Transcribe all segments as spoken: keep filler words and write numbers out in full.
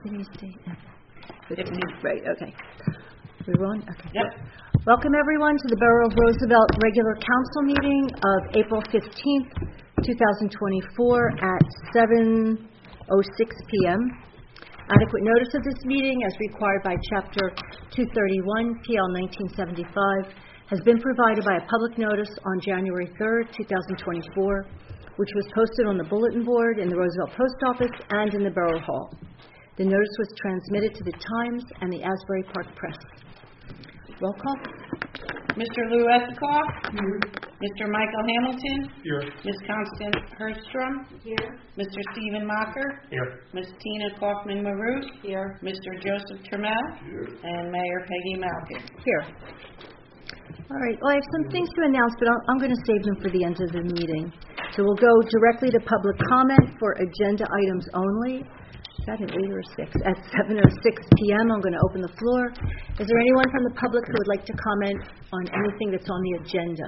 Today's date. fifteenth, right, okay. We're on? Okay. Yep. Welcome, everyone, to the Borough of Roosevelt regular council meeting of April fifteenth, twenty twenty-four at seven oh six p.m. Adequate notice of this meeting, as required by Chapter two thirty-one, P L nineteen seventy-five, has been provided by a public notice on January third, twenty twenty-four, which was posted on the bulletin board in the Roosevelt Post Office and in the Borough Hall. The notice was transmitted to the Times and the Asbury Park Press. Roll call. Mister Lou Esikoff. Here. Mister Michael Hamilton. Here. Miz Constance Herstrom. Here. Mister Stephen Mocker. Here. Miz Tina Kaufman-Marute. Here. Mister Joseph Trammell. Here. And Mayor Peggy Malkin. Here. All right. Well, I have some things to announce, but I'm, I'm going to save them for the end of the meeting. So we'll go directly to public comment for agenda items only. Is that an eight or a six? At seven oh six p.m., I'm going to open the floor. Is there anyone from the public who would like to comment on anything that's on the agenda?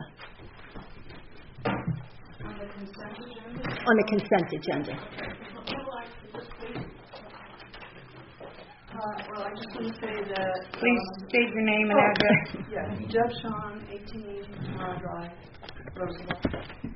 On the consent agenda? On the consent agenda. Uh, well, I just want to say that... Please um, state your name and oh, address. Yeah, Deb Shawn, eighteen Mara Drive, Roosevelt.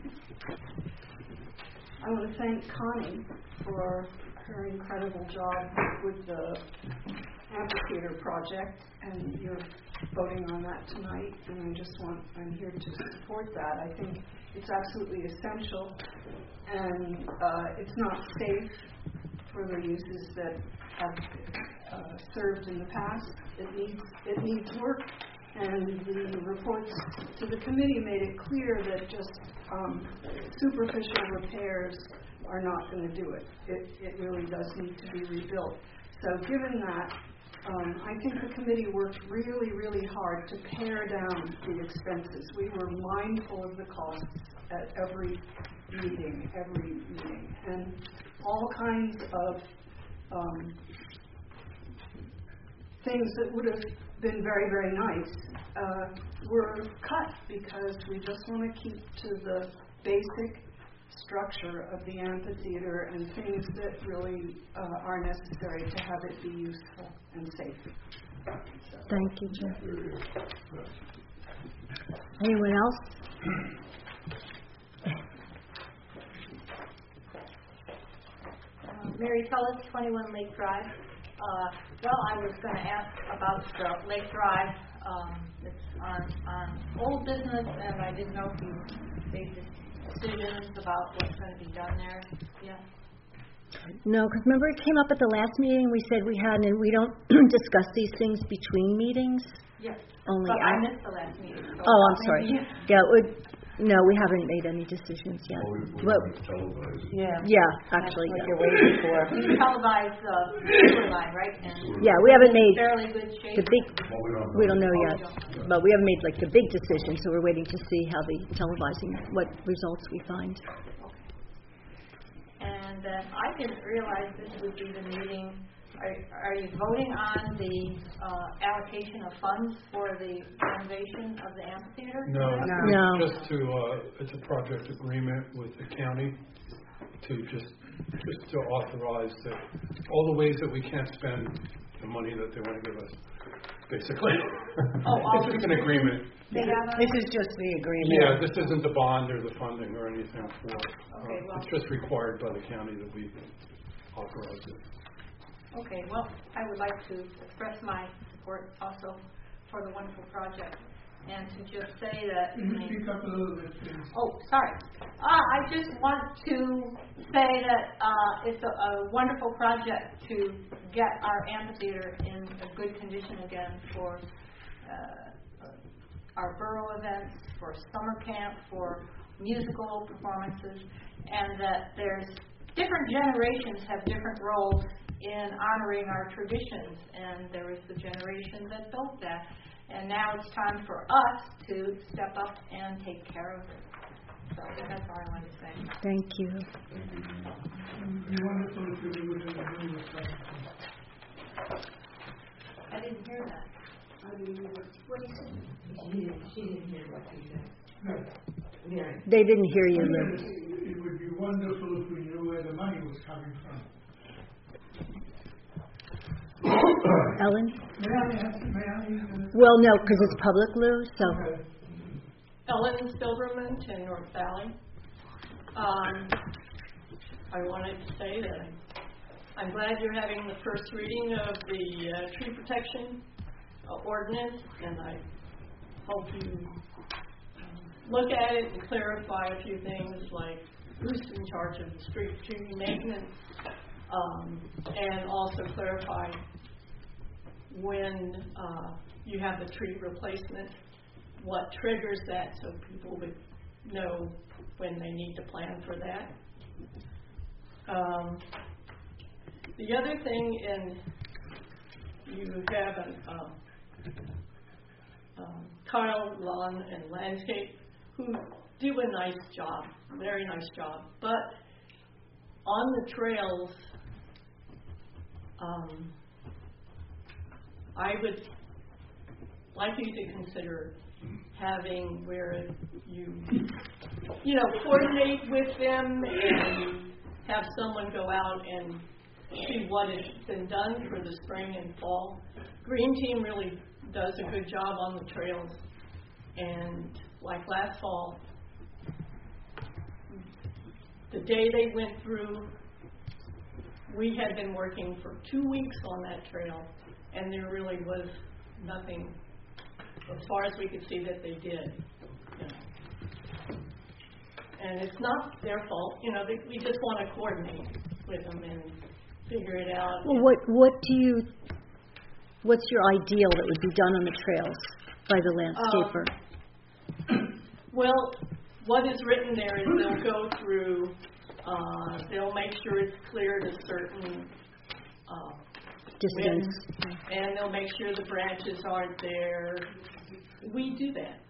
I want to thank Connie for her incredible job with the amphitheater project, and you're voting on that tonight, and I just want, I'm here to support that. I think it's absolutely essential, and uh, it's not safe for the uses that have uh, served in the past. It needs, it needs work, and the reports to the committee made it clear that just um, superficial repairs are not going to do it. It. It really does need to be rebuilt. So given that, um, I think the committee worked really, really hard to pare down the expenses. We were mindful of the costs at every meeting, every meeting, and all kinds of um, things that would have been very, very nice uh, were cut because we just want to keep to the basic structure of the amphitheater and things that really uh, are necessary to have it be useful and safe. So. Thank you, Jeff. Anyone else? Uh, Mary Tullis, twenty-one Lake Drive. Uh, well, I was going to ask about the Lake Drive. Um, it's on, on old business, and I didn't know if you made decisions about what's going to be done there. Yeah. No, because remember it came up at the last meeting. We said we hadn't, and we don't discuss these things between meetings. Yes. Only but I, I missed the last meeting. So oh, I'm sorry. Yeah, it would, no, we haven't made any decisions yet. Oh, we, well, Yeah. yeah, actually, That's what yeah. you're waiting for. You televise the sewer line, right? And Yeah, we haven't made fairly good shape. the big. Well, we don't know. We don't know Oh, yet, we don't. but we haven't made like the big decision. So we're waiting to see how the televising, what results we find. And then I didn't realize this would be the meeting. Are, are you voting on the uh, allocation of funds for the renovation of the amphitheater? No, No. it's just to, uh, it's a project agreement with the county to just, just to authorize that all the ways that we can't spend the money that they want to give us, basically. Oh, all it's just an agreement. They have a, This is just the agreement. Yeah, this isn't the bond or the funding or anything for it. Okay, Uh, well- It's just required by the county that we authorize it. okay, well, I would like to express my support also for the wonderful project, and to just say that. Can you speak up a little bit, please? Oh, sorry. Uh, I just want to say that uh, it's a, a wonderful project to get our amphitheater in a good condition again for uh, our borough events, for summer camp, for musical performances, and that there's different generations have different roles in honoring our traditions, and there was the generation that built that. And now it's time for us to step up and take care of it. So that's all I wanted to say. Thank you. You want to talk to me with the agreement? I didn't hear that. I mean, what do you say? She didn't, she didn't hear what you said. No. Yeah. They didn't hear you, Lou. It, it would be wonderful if we knew where the money was coming from. Ellen? May I ask, may I? uh, Well, no, because it's public, Lou, so. okay. Ellen Silverman, ten North Valley. Um, I wanted to say that I'm glad you're having the first reading of the uh, tree protection uh, ordinance, and I hope you um, look at it and clarify a few things, like who's in charge of the street tree maintenance, um, and also clarify when uh, you have the tree replacement, what triggers that, so people would know when they need to plan for that. Um, the other thing, and you have an, uh, um, Kyle Lawn and Landscape, who do a nice job, very nice job, but on the trails, um, I would like you to consider having where you, you know, coordinate with them and have someone go out and see what has been done for the spring and fall. Green Team really does a good job on the trails, and like last fall, the day they went through, we had been working for two weeks on that trail, and there really was nothing, as far as we could see, that they did. You know. And it's not their fault. You know, they, we just want to coordinate with them and figure it out. Well, what, what do you, what's your ideal that would be done on the trails by the landscaper? Um, well, what is written there is they'll go through, uh, they'll make sure it's cleared a certain uh, Distance. width, and they'll make sure the branches aren't there. We do that.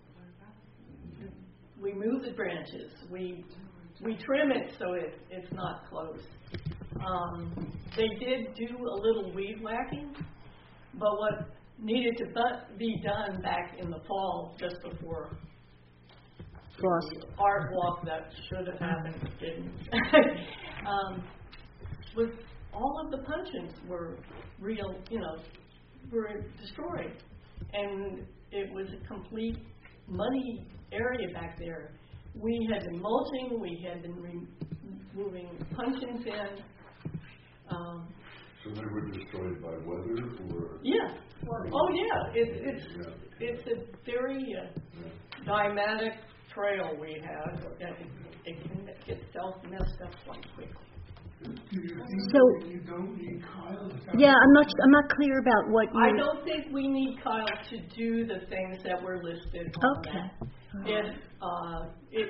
We move the branches. We we trim it so it, it's not close. Um, they did do a little weed whacking, but what needed to bu- be done back in the fall, just before Frost. the art walk that should have happened, didn't, um, was all of the puncheons were real, you know, were destroyed. And it was a complete muddy area back there. We had been mulching, we had been removing puncheons in. Um, So they were destroyed by weather, or? yeah. Oh, yeah. It, it's Yeah. it's a very uh, dynamic trail we have. It, it can get self messed up quite quickly. Do you think So- that you don't need Kyle? Is that- Yeah, I'm not, I'm not clear about what you. I don't think we need Kyle to do the things that were listed on Okay. that. If uh, it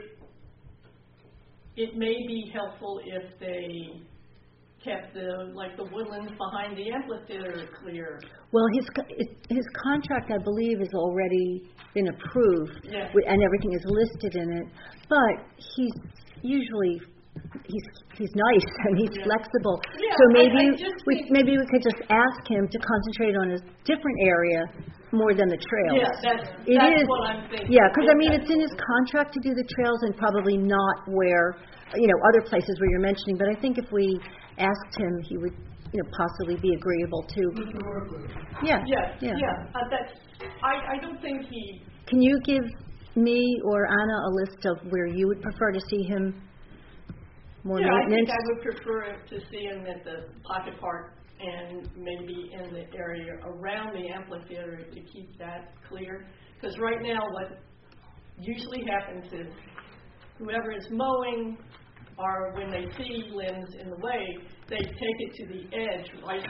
it may be helpful if they kept the like the woodlands behind the amphitheater clear. Well, his co- his contract, I believe, has already been approved, Yeah. wi- and everything is listed in it. But he's usually he's he's nice and he's Yeah. flexible. Yeah, so I- maybe I just we think- maybe we could just ask him to concentrate on a different area more than the trails. Yeah, that's It that's is- what I'm thinking. Yeah, because I mean, That's it's in his contract to do the trails, and probably not where, you know, other places where you're mentioning. But I think if we asked him, he would, you know, possibly be agreeable to. Just to work with it. Yeah, Yeah, yeah. yeah. Uh, that's. I, I don't think he. Can you give me or Anna a list of where you would prefer to see him more Yeah, I think maintenance? I would prefer to see him at the pocket park and maybe in the area around the amphitheater to keep that clear. Because right now, what usually happens is whoever is mowing, or when they see limbs in the way, they take it to the edge, right,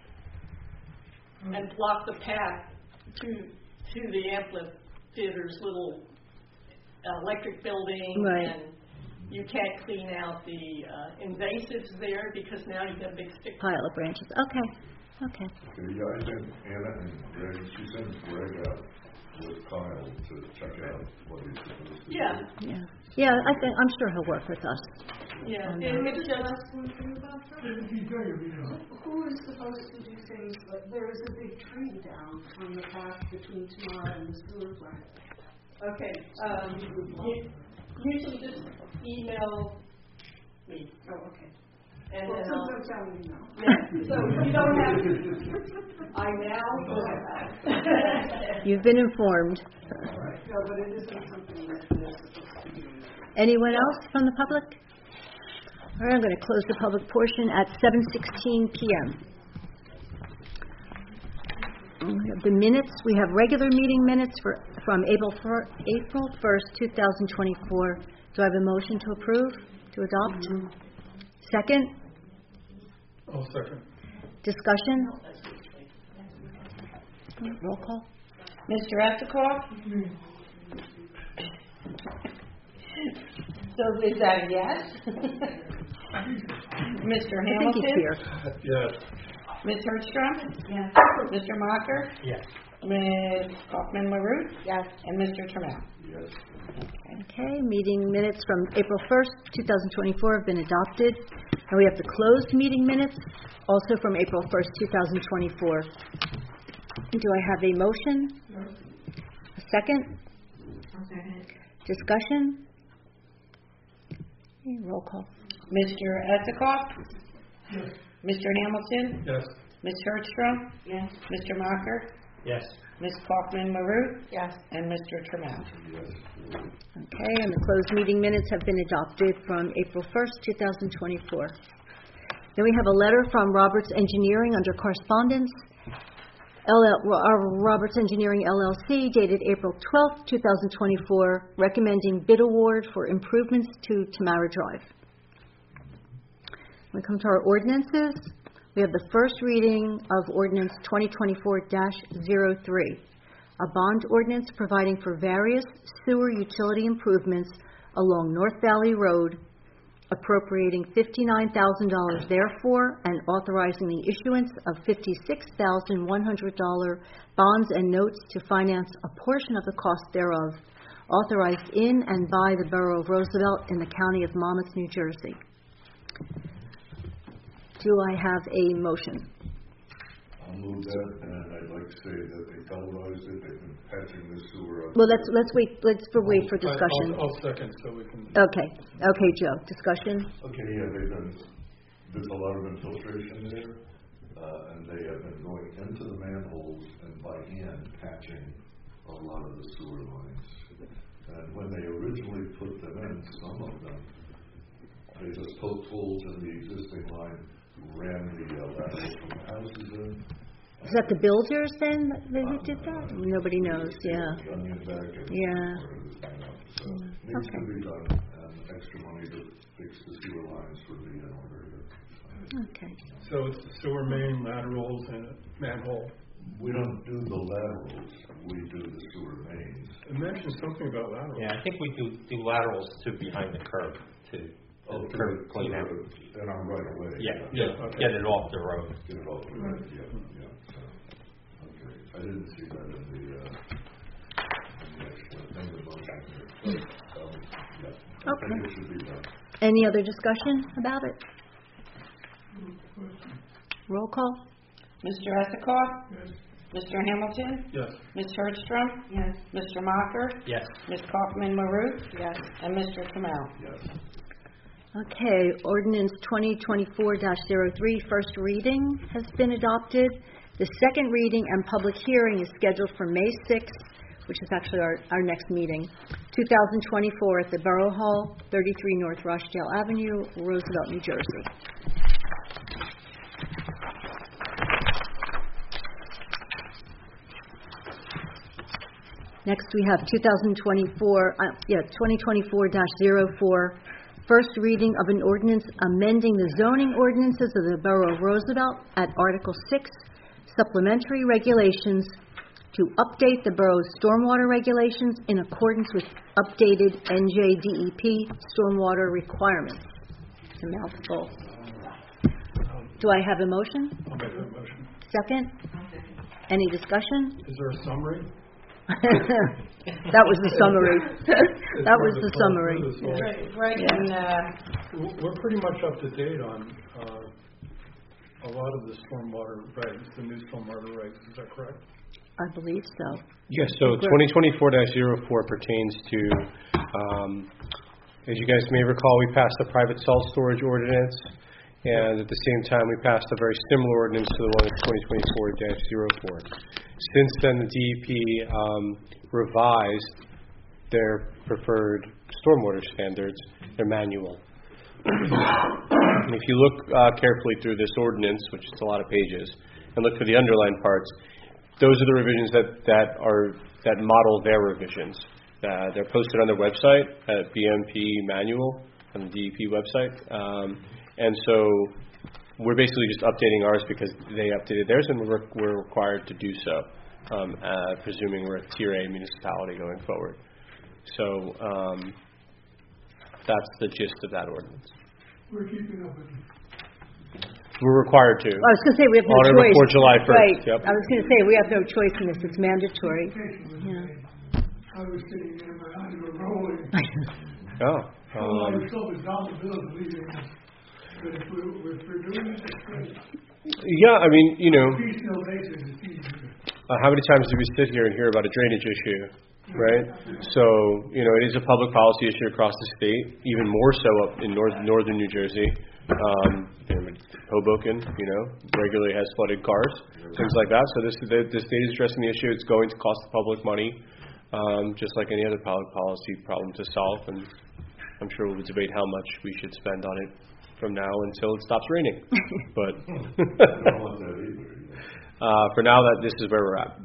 and block the path to to the amphitheater's little uh, electric building, Right. and you can't clean out the uh, invasives there because now you've got a big stick. Pile of branches. Okay, okay. Okay, yeah, I think Anna and Greg, she sends Greg out with Kyle to check out what he's supposed to do. Yeah, Yeah, yeah. I think I'm sure he'll work with us. yeah. Um, And Can I it's just just, ask one thing about that? It'd be very, you know. Who is supposed to do things, like, there is a big tree down on the path between Tamara and the sewer plant. okay, um, you usually just email me. Oh, okay. And Well, then since I'll, I'm telling you now. yeah, so you don't have, I now will have. You've been informed. No, but it isn't something that they're supposed to do. Anyone else from the public? All right, I'm going to close the public portion at seven sixteen p.m. We have the minutes. We have regular meeting minutes for, from April fir- April first, two thousand twenty-four. Do I have a motion to approve, to adopt? Second? I'll second. Discussion? Roll call? Mister Esikoff? So is that a yes? Mister I think he's Hamilton? here. Yes. Miz Hertzstrom? Yes. Mister Mocker? Yes. Miz Kaufman LaRue? Yes. And Mister Trammell? Yes. Okay, meeting minutes from April first, two thousand twenty-four have been adopted. And we have the closed meeting minutes, also from April first, two thousand twenty-four. Do I have a motion? A second? Okay. Discussion? Okay, roll call. Mister Esikoff? Yes. Mister Hamilton? Yes. Miz Hertzstrom? Yes. Mister Mocker? Yes. Miz Kaufman LaRue? Yes. And Mister Trammell? Yes. Okay, and the closed meeting minutes have been adopted from April first, two thousand twenty-four. Then we have a letter from Roberts Engineering under correspondence, L L, uh, Roberts Engineering L L C, dated April twelfth, two thousand twenty-four, recommending bid award for improvements to Tamara Drive. When we come to our ordinances, we have the first reading of ordinance twenty twenty-four dash zero three, a bond ordinance providing for various sewer utility improvements along North Valley Road, appropriating fifty-nine thousand dollars therefore, and authorizing the issuance of fifty-six thousand one hundred dollars bonds and notes to finance a portion of the cost thereof, authorized in and by the Borough of Roosevelt in the County of Monmouth, New Jersey. Do I have a motion? I'll move that, and I'd like to say that they televised it, they've been patching the sewer. up. Well, let's, let's wait, let's for wait for I- I'll- discussion. I'll second so we can. Okay, okay, Joe, discussion? Okay, yeah, they've been, there's a lot of infiltration there, uh, and they have been going into the manholes and by hand patching a lot of the sewer lines. And when they originally put them in, some of them, they just poked holes in the existing line, ran the uh, lateral from the houses in. Is that the builders then, that who did that? Nobody knows, yeah. Onion back and. Yeah. So, needs to Okay. be done, and extra money to fix the sewer lines would be in order here. Okay. So it's the sewer main, laterals, and a manhole. We don't do the laterals, we do the sewer mains. It mentioned something about laterals. Yeah, I think we do, do laterals to behind the curb to, Oh, the to curb the- clean to out. the- And I'm right away. Yeah, Yeah, get, okay. get it off the road. Get it off the road, yeah, yeah, so, okay. I didn't see that in the, uh, in the extra, in the motion here. So, um, yeah. I Okay. think it should be done. Any other discussion about it? Roll call? Mister Esikoff? Yes. Mister Hamilton? Yes. Miz Hertzstrom? Yes. Mister Mocker? Yes. Miz Kaufman LaRue? Yes. And Mister Trammell? Yes. Okay, ordinance twenty twenty-four dash zero three, first reading has been adopted. The second reading and public hearing is scheduled for May sixth, which is actually our, our next meeting, two thousand twenty-four at the Borough Hall, thirty-three North Rochdale Avenue, Roosevelt, New Jersey. Next, we have two thousand twenty-four, uh, yeah, twenty twenty-four dash zero four, first reading of an ordinance amending the zoning ordinances of the Borough of Roosevelt at Article six, supplementary regulations to update the borough's stormwater regulations in accordance with updated N J D E P stormwater requirements. It's a mouthful. Do I have a motion? I'll make that motion. Second? Any discussion? Is there a summary? That was the summary. That was the summary. Right, right, Yeah. and, uh, We're pretty much up to date on uh, a lot of the stormwater regs, the new stormwater regs. Is that correct? I believe so. Yes, so twenty twenty-four dash zero four pertains to, um, as you guys may recall, we passed the private salt storage ordinance, And at the same time, we passed a very similar ordinance to the one in twenty twenty-four dash oh four. Since then, the D E P um, revised their preferred stormwater standards, their manual. And if you look uh, carefully through this ordinance, which is a lot of pages, and look for the underlined parts, those are the revisions that, that are that model their revisions. Uh, they're posted on their website at B M P Manual on the D E P website, um, and so we're basically just updating ours because they updated theirs, and we're, we're required to do so, um, uh, presuming we're a Tier A municipality going forward. So um, that's the gist of that ordinance. We're keeping up with it. We're required to. I was going to say, we have no On or choice. before July first. Right. Yep. I was going to say, we have no choice in this. It's mandatory. Education was Yeah. made. I was sitting there, my eyes were rolling. Oh. So a lot Um, of stuff is down the bill of leaving us. But if we're, if we're doing it, it's great. yeah, I mean, you know, Piecemeal basis, it's easier. uh, how many times do we sit here and hear about a drainage issue, right? So, you know, it is a public policy issue across the state, even more so up in north, northern New Jersey. Um, you know, Hoboken, you know, regularly has flooded cars, things like that. So this the, the state is addressing the issue. It's going to cost the public money, um, just like any other public policy problem to solve. And I'm sure we'll debate how much we should spend on it from now until it stops raining. But uh, for now, that this is where we're at.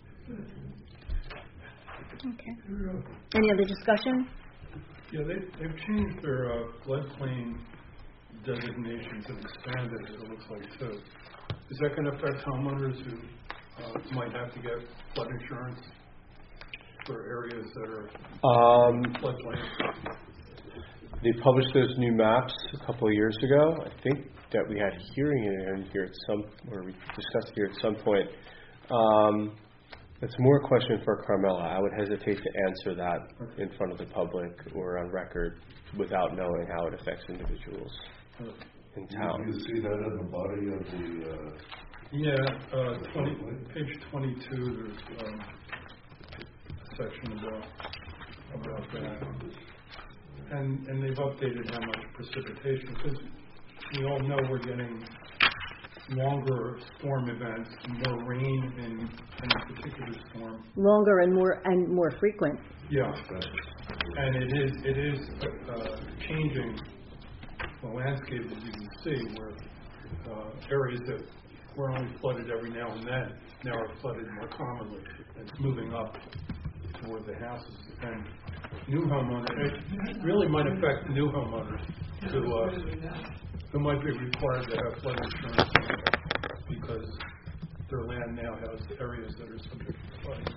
Okay. Any other discussion? Yeah, they, they've changed their uh, floodplain designations and expanded it, it looks like, too. Is that going to affect homeowners who uh, might have to get flood insurance for areas that are Um, floodplain? They published those new maps a couple of years ago. I think that we had a hearing in here at some, or we discussed here at some point. Um, it's more a question for Carmela. I would hesitate to answer that in front of the public or on record without knowing how it affects individuals in town. You see that in the body of the, uh... Yeah, uh, twenty, page twenty-two, there's um, a section about, about that. And, and they've updated how much precipitation, because we all know we're getting longer storm events, more rain in any particular storm. Longer and more and more frequent. Yeah, and it is it is uh, changing the landscape, as you can see, where uh, areas that were only flooded every now and then now are flooded more commonly. It's moving up toward the houses, and new homeowners, it really might affect new homeowners who uh, who might be required to have flood insurance because their land now has areas that are subject to flooding.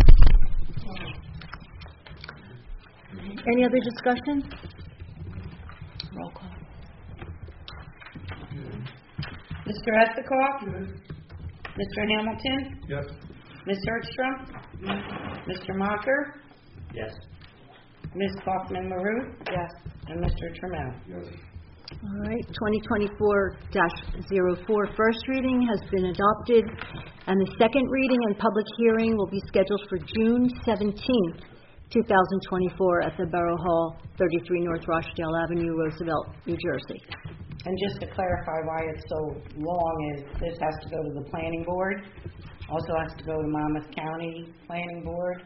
Any other discussion? Roll call. Mister Esikoff? Mister Hamilton? Yes. Miz Hertzstrom? Mister Mocker? Yes. Miz Kaufman-Maroon? Yes. And Mister Trammell? Yes. All right, twenty twenty-four dash oh four first reading has been adopted, and the second reading and public hearing will be scheduled for June seventeenth, two thousand twenty-four at the Borough Hall, thirty-three North Rochdale Avenue, Roosevelt, New Jersey. And just to clarify why it's so long is this has to go to the planning board, also has to go to Monmouth County Planning Board.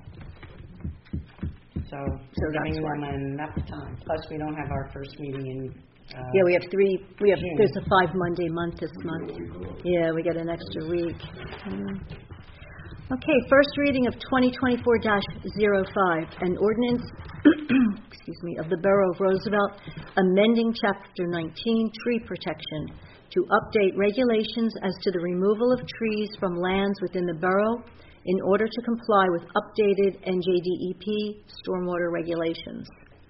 So, So that's giving why. them enough time. Plus, we don't have our first meeting in, uh, Yeah, we have three, we have, June. there's a five Monday month this month. Yeah, we get an extra week. Mm. Okay, first reading of twenty twenty-four dash oh five, an ordinance, excuse me, of the Borough of Roosevelt, amending Chapter nineteen, tree protection, to update regulations as to the removal of trees from lands within the borough in order to comply with updated N J D E P stormwater regulations.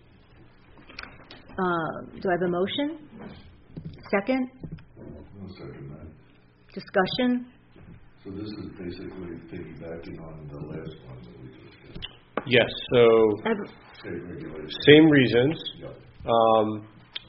Uh, do I have a motion? Second? No second that. Discussion? So this is basically piggybacking on the last one that we just did. Yes, so I have- State regulations. same reasons. Yep. Um,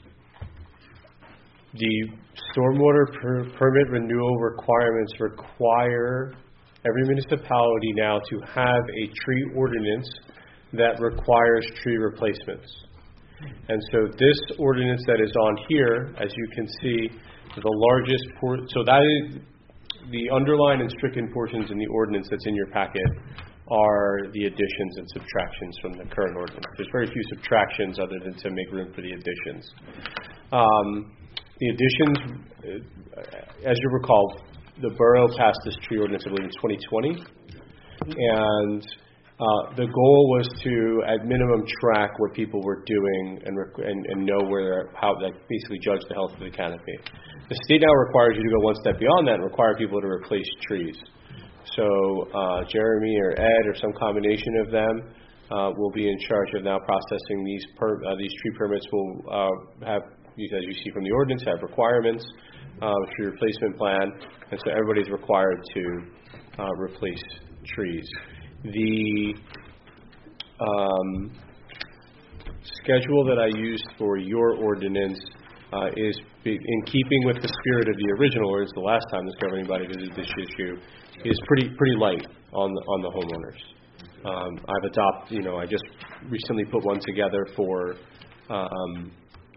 the stormwater per- permit renewal requirements require every municipality now to have a tree ordinance that requires tree replacements. And so this ordinance that is on here, as you can see, the largest, por- so that is, the underlined and stricken portions in the ordinance that's in your packet are the additions and subtractions from the current ordinance. There's very few subtractions other than to make room for the additions. Um, the additions, uh, as you recall, the borough passed this tree ordinance, I believe, in twenty twenty, and uh, the goal was to, at minimum, track what people were doing and rec- and, and know where, how, like, basically judge the health of the canopy. The state now requires you to go one step beyond that and require people to replace trees. So uh, Jeremy or Ed or some combination of them uh, will be in charge of now processing these per- uh, these tree permits. Will uh, have, as you see from the ordinance, have requirements, uh, tree replacement plan, and so everybody's required to uh, replace trees. The um, schedule that I used for your ordinance uh, is be- in keeping with the spirit of the original ordinance. The last time this governing body visited this issue, is pretty pretty light on the, on the homeowners. Um, I've adopted, you know, I just recently put one together for um,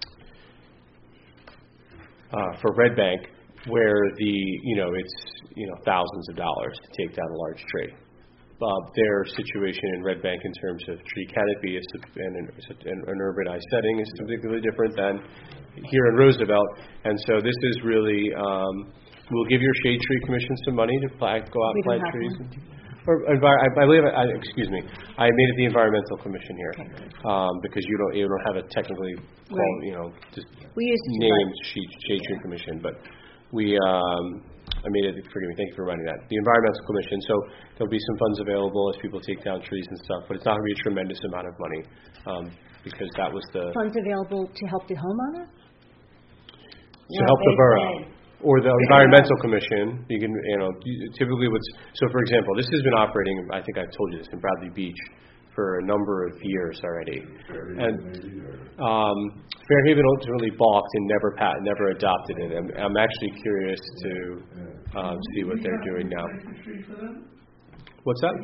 uh, for Red Bank, where the you know it's you know thousands of dollars to take down a large tree. Uh, their situation in Red Bank in terms of tree canopy is, and an, an urbanized setting is significantly different than here in Roosevelt, and so this is really. Um, We'll give your Shade Tree Commission some money to plant, go out and plant trees. Or, envi- I, I believe, I, excuse me, I made it the Environmental Commission here, okay. um, because you don't you don't have a technically called, right. you know, just we used named Shade, Shade Tree Commission, but we um, I made it. Forgive me, thank you for reminding that. The Environmental Commission. So there'll be some funds available as people take down trees and stuff, but it's not going to be a tremendous amount of money um, because that was the funds available to help the homeowner. To no, help the borough. Or the Environmental Commission, you can, you know, typically what's, so for example, this has been operating, I think I've told you this, in Bradley Beach for a number of years already. And um, Fairhaven ultimately balked and never pat, never adopted it. I'm, I'm actually curious to um, see what they're doing now. What's that?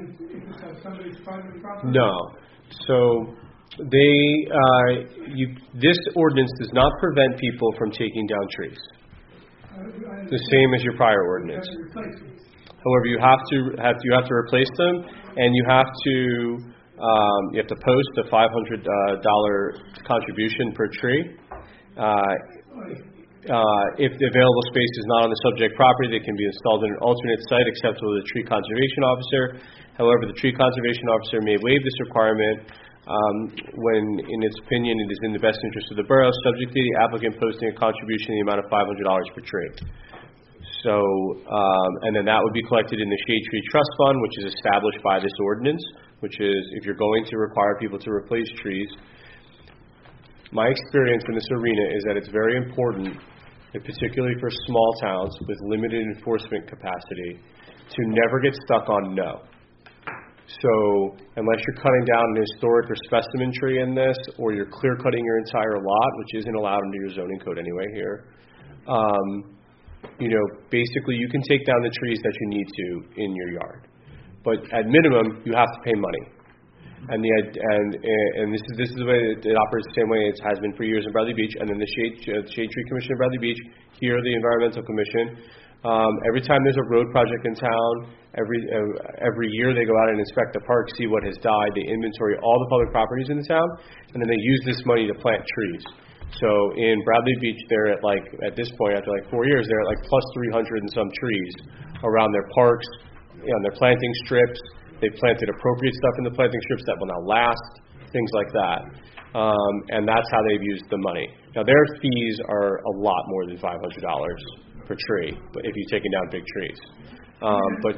No. So they, uh, you, this ordinance does not prevent people from taking down trees. The same as your prior ordinance. However, you have to have you have to replace them, and you have to um, you have to post a five hundred dollar contribution per tree. Uh, uh, if the available space is not on the subject property, they can be installed in an alternate site acceptable to the tree conservation officer. However, the tree conservation officer may waive this requirement Um, when, in its opinion, it is in the best interest of the borough, subject to the applicant posting a contribution in the amount of five hundred dollars per tree. So, um, and then that would be collected in the Shade Tree Trust Fund, which is established by this ordinance, which is if you're going to require people to replace trees. My experience in this arena is that it's very important, and particularly for small towns with limited enforcement capacity, to never get stuck on no. So unless you're cutting down an historic or specimen tree in this, or you're clear cutting your entire lot, which isn't allowed under your zoning code anyway here, um, you know, basically you can take down the trees that you need to in your yard. But at minimum, you have to pay money. And the and and this is this is the way it, it operates the same way it has been for years in Bradley Beach, and then the Shade uh, Shade Tree Commission in Bradley Beach, here the Environmental Commission. Um, every time there's a road project in town, every uh, every year they go out and inspect the park, see what has died, they inventory all the public properties in the town, and then they use this money to plant trees. So in Bradley Beach, they're at like, at this point, after like four years, they're at like plus three hundred and some trees around their parks, you know, on their planting strips. They've planted appropriate stuff in the planting strips that will now last, things like that. Um, and that's how they've used the money. Now their fees are a lot more than five hundred dollars per tree, but if you're taking down big trees. Um, but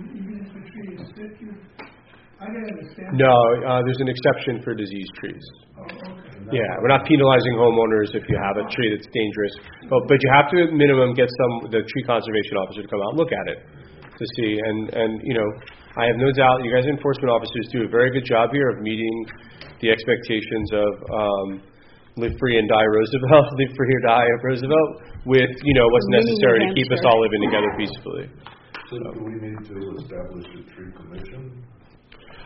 no, uh, there's an exception for diseased trees. Yeah, we're not penalizing homeowners if you have a tree that's dangerous, but but you have to at minimum get some the tree conservation officer to come out and look at it to see. And and you know, I have no doubt you guys enforcement officers do a very good job here of meeting the expectations of. Um, Live free and die Roosevelt, live free or die of Roosevelt, with, you know, what's necessary to keep us all living together peacefully. So do we need to establish a tree commission?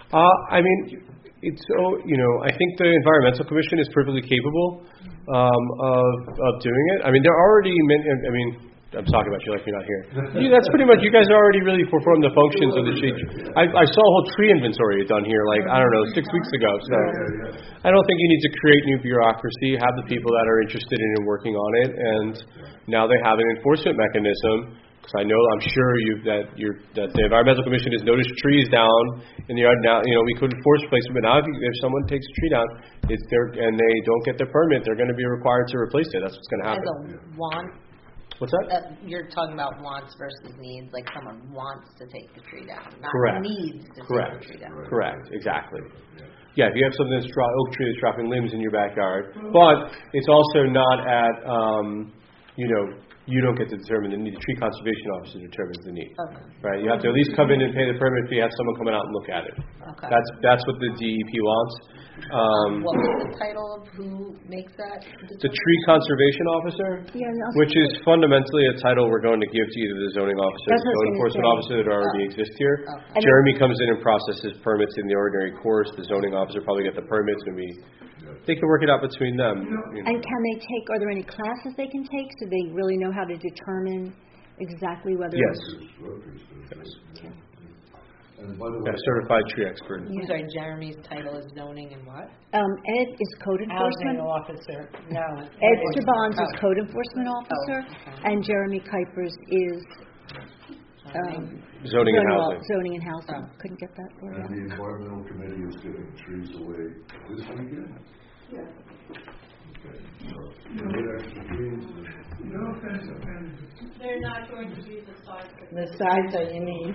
Uh, I mean, it's, oh, you know, I think the Environmental Commission is perfectly capable um, of of doing it. I mean, they're already, I mean, I'm talking about you like you're not here. Yeah, that's pretty much, you guys already really perform the functions of the tree. I, I saw a whole tree inventory done here, like, I don't know, six weeks ago, so I don't think you need to create new bureaucracy, have the people that are interested in working on it, and now they have an enforcement mechanism, because I know, I'm sure you that you're, that the Environmental Commission has noticed trees down in the yard now, you know, we could enforce placement, but now if, you, if someone takes a tree down, it's their, and they don't get their permit, they're going to be required to replace it, that's what's going to happen. As a want, What's that? uh, you're talking about wants versus needs, like someone wants to take the tree down, not Correct. needs to Correct. take the tree down. Correct, exactly. Yeah, if you have something that's dro- oak tree that's dropping limbs in your backyard, but it's also not at, um, you know, you don't get to determine the need. The tree conservation officer determines the need. Okay. Right? You have to at least come in and pay the permit fee, have someone come out and look at it. Okay. That's that's what the D E P wants. Um, What was the title of who makes that? the tree conservation officer, Yeah, and also- which is fundamentally a title we're going to give to either the zoning officer or That's the what I was code gonna enforcement say. officer that already exist here. Okay. Jeremy comes in and processes permits in the ordinary course. The zoning officer probably get the permits, and we they can work it out between them. You know. And can they take, are there any classes they can take so they really know how to determine exactly whether? Yes. Okay. And by the way, Yeah, certified tree expert. I'm sorry, Jeremy's title is zoning and what? Um, Ed is code Housing enforcement. officer, no. Ed Sabans is Oh. code enforcement officer, okay. and Jeremy Kuipers is um, Zoning and zoning- housing. Zoning and housing. Couldn't get that word out. and the environmental committee is giving trees away this weekend? Yeah. Okay, so, you need extra trees, and No offense, offended. They're not going to be the size that The size that you need.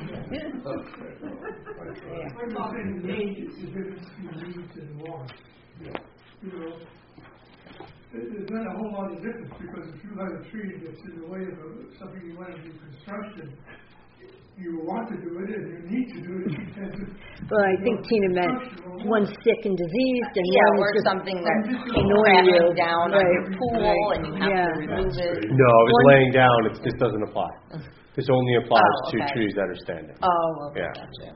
okay, we're I'm talking. saying need is the difference between needs and wants. You know, there- there's not a whole lot of difference, because if you have a tree that's in the way of a- something you want to do construction, you want to do it and you need to do it, you tend to. Well, I think Tina meant one's sick and diseased, and Yeah, one or is just something that's annoying you. crashing down on your Right, pool right, and you have yeah. to remove it. No, I was One- laying down. It's, this doesn't apply. This only applies Oh, to okay. trees that are standing. Oh, okay, Yeah. gotcha.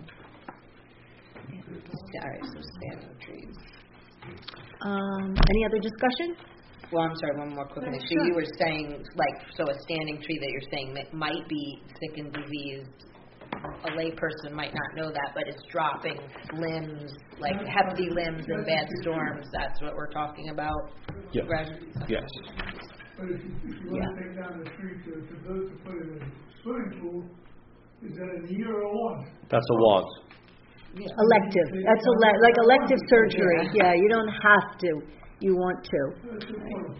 All right, so standing trees. Um, any other discussion? Well, I'm sorry, one more quick thing. So you were saying, like, so a standing tree that you're saying that might be sick and diseased, a layperson might not know that, but it's dropping limbs, like hefty limbs in bad storms. That's what we're talking about? Yeah. Right? Yes. But if you, if you want to take down the tree to, to build, to put in a swimming pool, is that a need or a want? That's a want. Elective. That's ele- like elective surgery. Yeah, you don't have to. You want to. That's the point.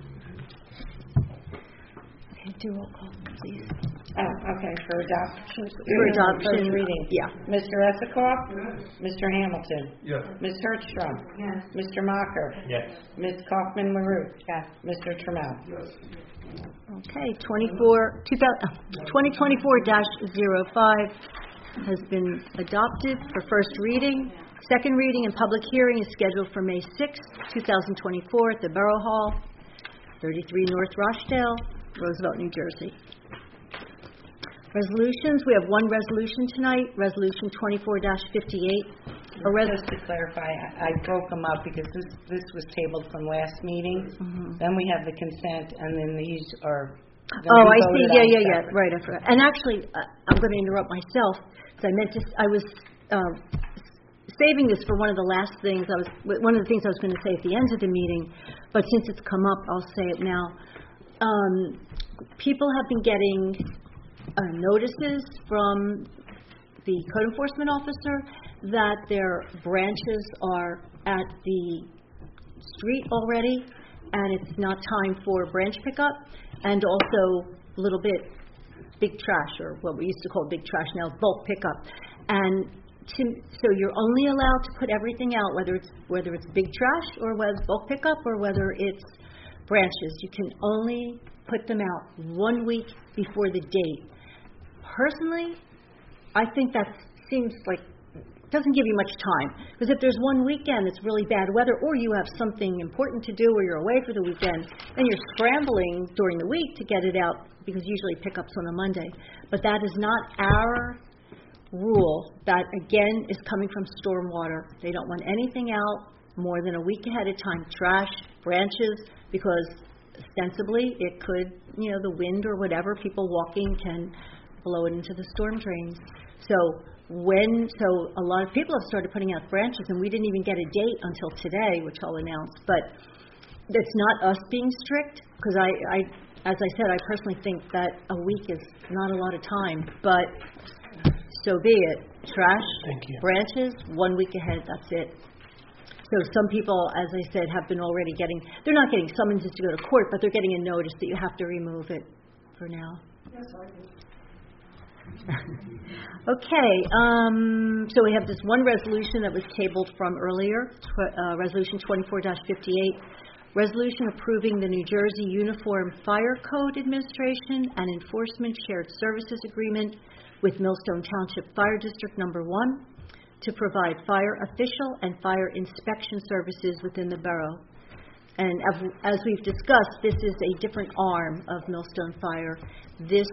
Okay, do roll call, please. Oh, okay, for adoption. For adoption. First reading. Yeah. Mister Esikoff? Mister Hamilton? Yes. Miz Hertzstrom? Yes. Mister Mocker? Yes. Miz Kaufman LaRue? Yes. Mister Trammell? yes. Okay, twenty-four, two thousand, twenty twenty-four dash zero five has been adopted for first reading. Second reading and public hearing is scheduled for May sixth, two thousand twenty-four at the Borough Hall, thirty-three North Rochdale, Roosevelt, New Jersey. Resolutions, we have one resolution tonight, Resolution twenty-four dash fifty-eight. A res- Just to clarify, I I broke them up because this, this was tabled from last meeting. Mhm. Then we have the consent, and then these are. gonna Oh, be I see, voted yeah, on yeah, yeah, separate. right, I forgot. And actually, uh, I'm going to interrupt myself, because I meant to, I was uh, saving this for one of the last things, I was, one of the things I was going to say at the end of the meeting, but since it's come up, I'll say it now. Um, People have been getting uh, notices from the code enforcement officer that their branches are at the street already, and it's not time for branch pickup, and also a little bit big trash, or what we used to call big trash now, bulk pickup. And to, so you're only allowed to put everything out, whether it's whether it's big trash or whether it's bulk pickup or whether it's branches. You can only put them out one week before the date. Personally, I think that seems like doesn't give you much time, because if there's one weekend it's really bad weather, or you have something important to do, or you're away for the weekend, then you're scrambling during the week to get it out, because usually pickups on a Monday. But that is not our rule that, again, is coming from stormwater. They don't want anything out more than a week ahead of time, trash, branches, because ostensibly it could, you know, the wind or whatever, people walking can blow it into the storm drains. So when, so a lot of people have started putting out branches, and we didn't even get a date until today, which I'll announce. But it's not us being strict, because I, I, as I said, I personally think that a week is not a lot of time, but so be it. Trash, branches, one week ahead, that's it. So some people, as I said, have been already getting, they're not getting summonses to go to court, but they're getting a notice that you have to remove it for now. Yes, I do. Okay, um, so we have this one resolution that was tabled from earlier, tw- uh, Resolution twenty-four dash fifty-eight, resolution approving the New Jersey Uniform Fire Code Administration and Enforcement Shared Services Agreement with Millstone Township Fire District Number One to provide fire official and fire inspection services within the borough. And as, as we've discussed, this is a different arm of Millstone Fire. This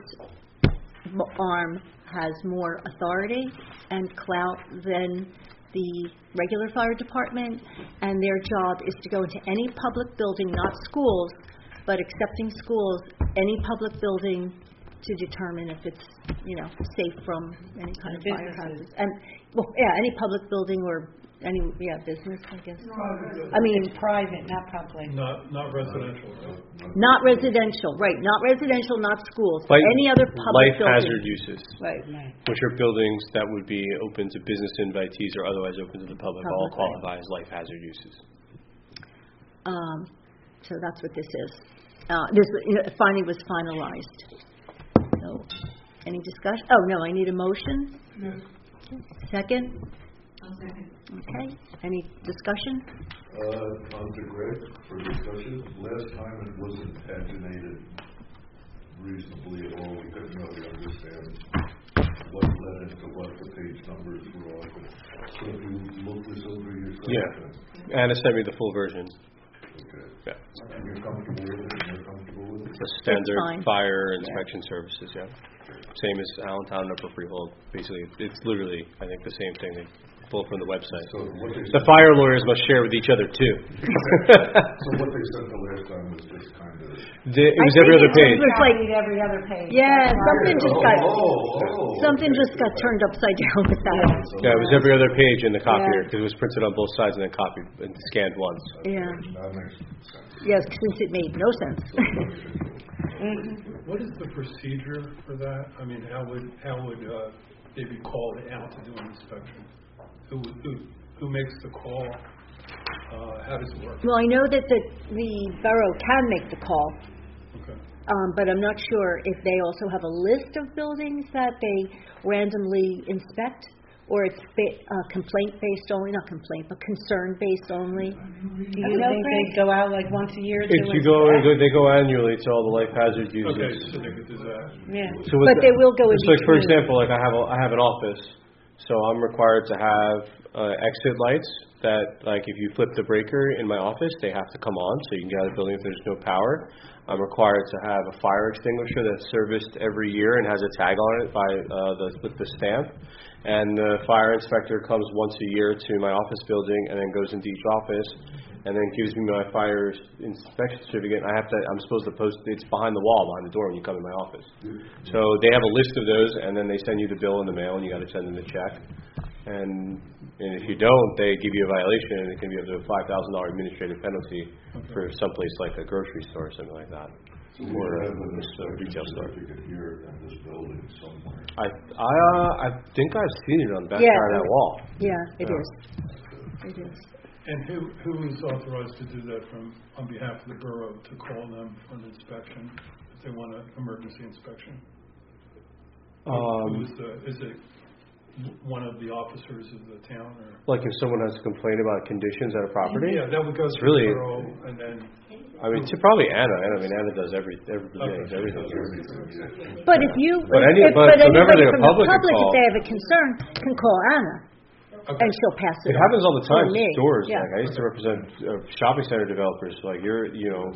arm has more authority and clout than the regular fire department, and their job is to go into any public building, not schools, but excepting schools, any public building to determine if it's, you know, safe from any kind of fire hazards. And, well, yeah, any public building or any, yeah, business, I guess. I mean, It's private, not public. Not, not residential. not residential, right, not residential, not schools, Life- any other public Life building. hazard uses, Right. Right. which are buildings that would be open to business invitees or otherwise open to the public, all Public, right. qualify as life hazard uses. Um, so that's what this is. Uh, this you know, finally was finalized. So, any discussion? Oh, no, I need a motion. Yes. Second? I'll second. Okay. Any discussion? Uh, on to Greg for discussion. Last time it wasn't paginated reasonably at all. We couldn't really understand what led into what the page numbers were on. So if you look this over yourself. Yeah. Anna sent me the full version. Okay. Yeah. And you're comfortable with it, and you're comfortable with it? The standard fine. fire inspection services, yeah. Same as Allentown and Upper Freehold. Basically, it's literally, I think, the same thing. They pull from the website. So what they The fire lawyers must share with each other, too. So what they said the last time was just kind of. The, it was I every think other it page. was like, Copied every other page. yeah, something just got, Oh, oh, something okay. just got turned upside down with that. Yeah, it was every other page in the copier, Yeah. because it was printed on both sides and then copied and scanned once. Yeah. That makes sense. Yes, since it made no sense. What is the procedure for that? I mean, how would, how would, uh, they be called out to do an inspection? Who, would- who, who makes the call? Uh, how does it work? Well, I know that the, the borough can make the call, Okay. um, but I'm not sure if they also have a list of buildings that they randomly inspect, or it's ba- uh, complaint-based only, not complaint, but concern-based only. Do Do you you know, think Craig? they go out like once a year to If you go, inspect? they go annually to all the life hazard Okay, users. so they could do that. Yeah. So what But the- they will go in It's like, for between. example, like I have, a, I have an office, so I'm required to have uh, exit lights that, like, if you flip the breaker in my office, they have to come on, so you can get out of the building if there's no power. I'm required to have a fire extinguisher that's serviced every year and has a tag on it by uh, the with the stamp. And the fire inspector comes once a year to my office building and then goes into each office and then gives me my fire inspection certificate. And I have to, I'm supposed to post, it's behind the wall, behind the door when you come in my office. So they have a list of those, and then they send you the bill in the mail, and you got to send them the check. And and if you don't, they give you a violation, and it can be up to a five thousand dollar administrative penalty for someplace like a grocery store or something like that, So we or a, have an just a retail store. certificate here in this building somewhere. I I uh, I think I've seen it on the back Yeah. side of that wall. Yeah, it Yeah. is. It is. And who, who is authorized to do that from, on behalf of the borough, to call them for an inspection, if they want an emergency inspection? Um, Who is the, is it one of the officers of the town, or? Like if someone has a complaint about conditions at a property? Yeah, that would go It's to the really- borough, and then, I mean, to probably Anna. I mean, Anna does every every day, Okay. everything. But if you, But any- if, but but remember anybody the from the public can public, if call. they have a concern, can call Anna, okay. and she'll pass it It on. happens all the time Or me. in stores. Yeah. Like I used to represent uh, shopping center developers. Like you're, you know,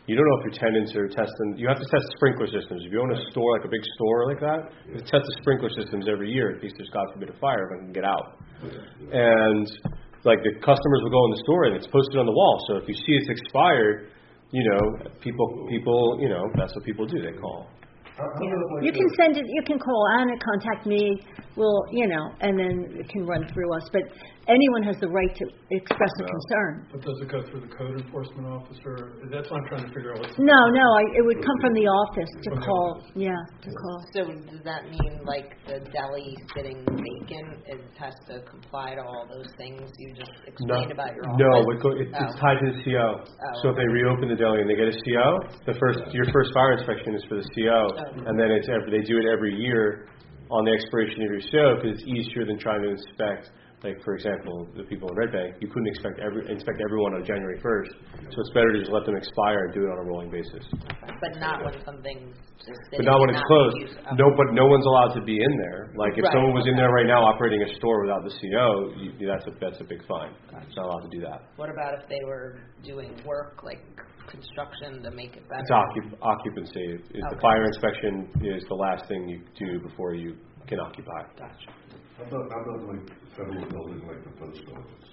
You don't know if your tenants are testing. You have to test sprinkler systems. If you own a store, like a big store like that, you have to test the sprinkler systems every year in case there's, God forbid, a fire, if I can get out. And like the customers will go in the store and it's posted on the wall. So if you see it's expired, you know, people, people, you know, that's what people do. They call. You can send it, you can call Anna, contact me, we'll, you know, and then it can run through us. But anyone has the right to express a concern. But does it go through the code enforcement officer? That's what I'm trying to figure out. What's No, no, I, it would come from the office to From the call, office. yeah, to call. So does that mean like the deli sitting vacant is, has to comply to all those things you just explained about your office? No, it go, it, Oh. it's tied to the C O. Oh, So if they reopen the deli and they get a C O, the first your first fire inspection is for the C O, Oh. and then it's every, they do it every year on the expiration of your C O because it's easier than trying to inspect. Like, for example, the people in Red Bank, you couldn't expect every, inspect everyone on January first, so it's better to just let them expire and do it on a rolling basis. But not when something's just But sitting not when and it's closed. being used. Oh. No, but no one's allowed to be in there. Like, if Right, someone was in okay. there right now operating a store without the C O, you, that's a that's a big fine. It's not allowed to do that. What about if they were doing work like construction to make it better? It's occup- occupancy. Is The Okay. fire inspection is the last thing you do before you can occupy. Gotcha. How about, how about like federal building like the post office?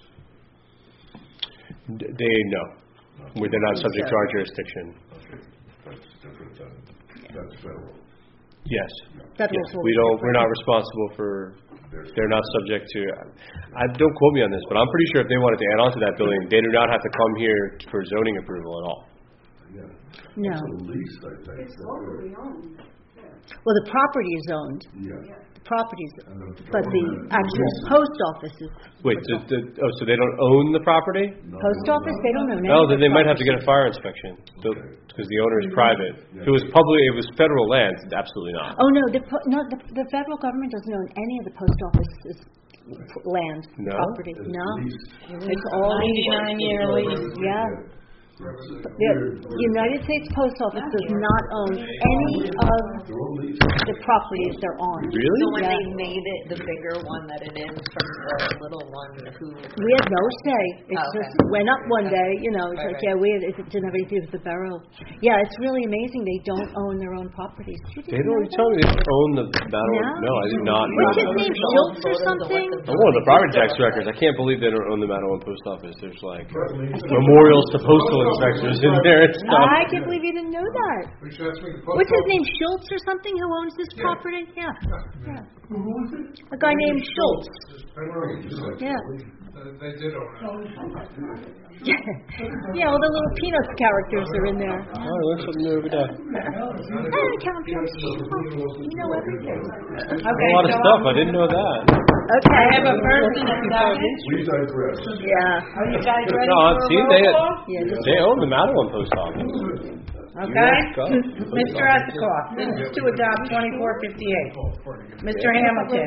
D- They no, Where they're not subject to our jurisdiction. Okay, that's different than, that's federal. Yes. Federal Yes. rules. We don't. We're not responsible for. They're not subject to. I don't quote me on this, but I'm pretty sure if they wanted to add on to that building, they do not have to come here for zoning approval at all. Yeah. No. It's a lease, I think. It's locally owned. Well, the property is owned, Yeah. the property is, And the but the government actual leases. post office is, Wait. The, the, oh, so they don't own the property? No, post no, office, no. they don't own any No, of then the they might have to property. get a fire inspection Okay. because the owner is private. If it was public, if it was federal land, absolutely not. Oh, no, the, po- no, the, the federal government doesn't own any of the post office's land, No? property, It's no. leased. It's all ninety-nine year lease. Yeah. The United States Post Office does not own any of They're all leased. the properties they're on. Really? So when Yeah. they made it the bigger one that it is from the little one who We had no say. It Oh, okay. just went up one day, you know, it's Right, like, right. yeah, we, it didn't have anything to do with the borough. Yeah, it's really amazing. They don't own their own properties. You They didn't don't know tell that? me they don't own the Madeline. No? No, I did not. What's his know. name, Schultz or something? I'm one of the property tax records. I can't believe they don't own the Madeline Post Office. There's like memorials to postal inspectors in there and stuff. I can't believe you didn't know that. We should ask me the post What's his office. name, Schultz or something, who owns this property? Yeah, yeah. Who owns it? A guy named Schultz. I don't know. Yeah. Uh, They did own it. Yeah, all the little Peanuts characters are in there. Oh, I learned something new every day. Hey, Count Jones, you know everything. A lot of stuff. I didn't know that. Okay. I have a person that's We digress. Yeah. Are you guys ready No, for a see, roll they call? Yeah, just- they own the Madeline Post Office. Okay? Go. Mister Esikoff, this is to adopt twenty-four fifty-eight. Mister Hamilton.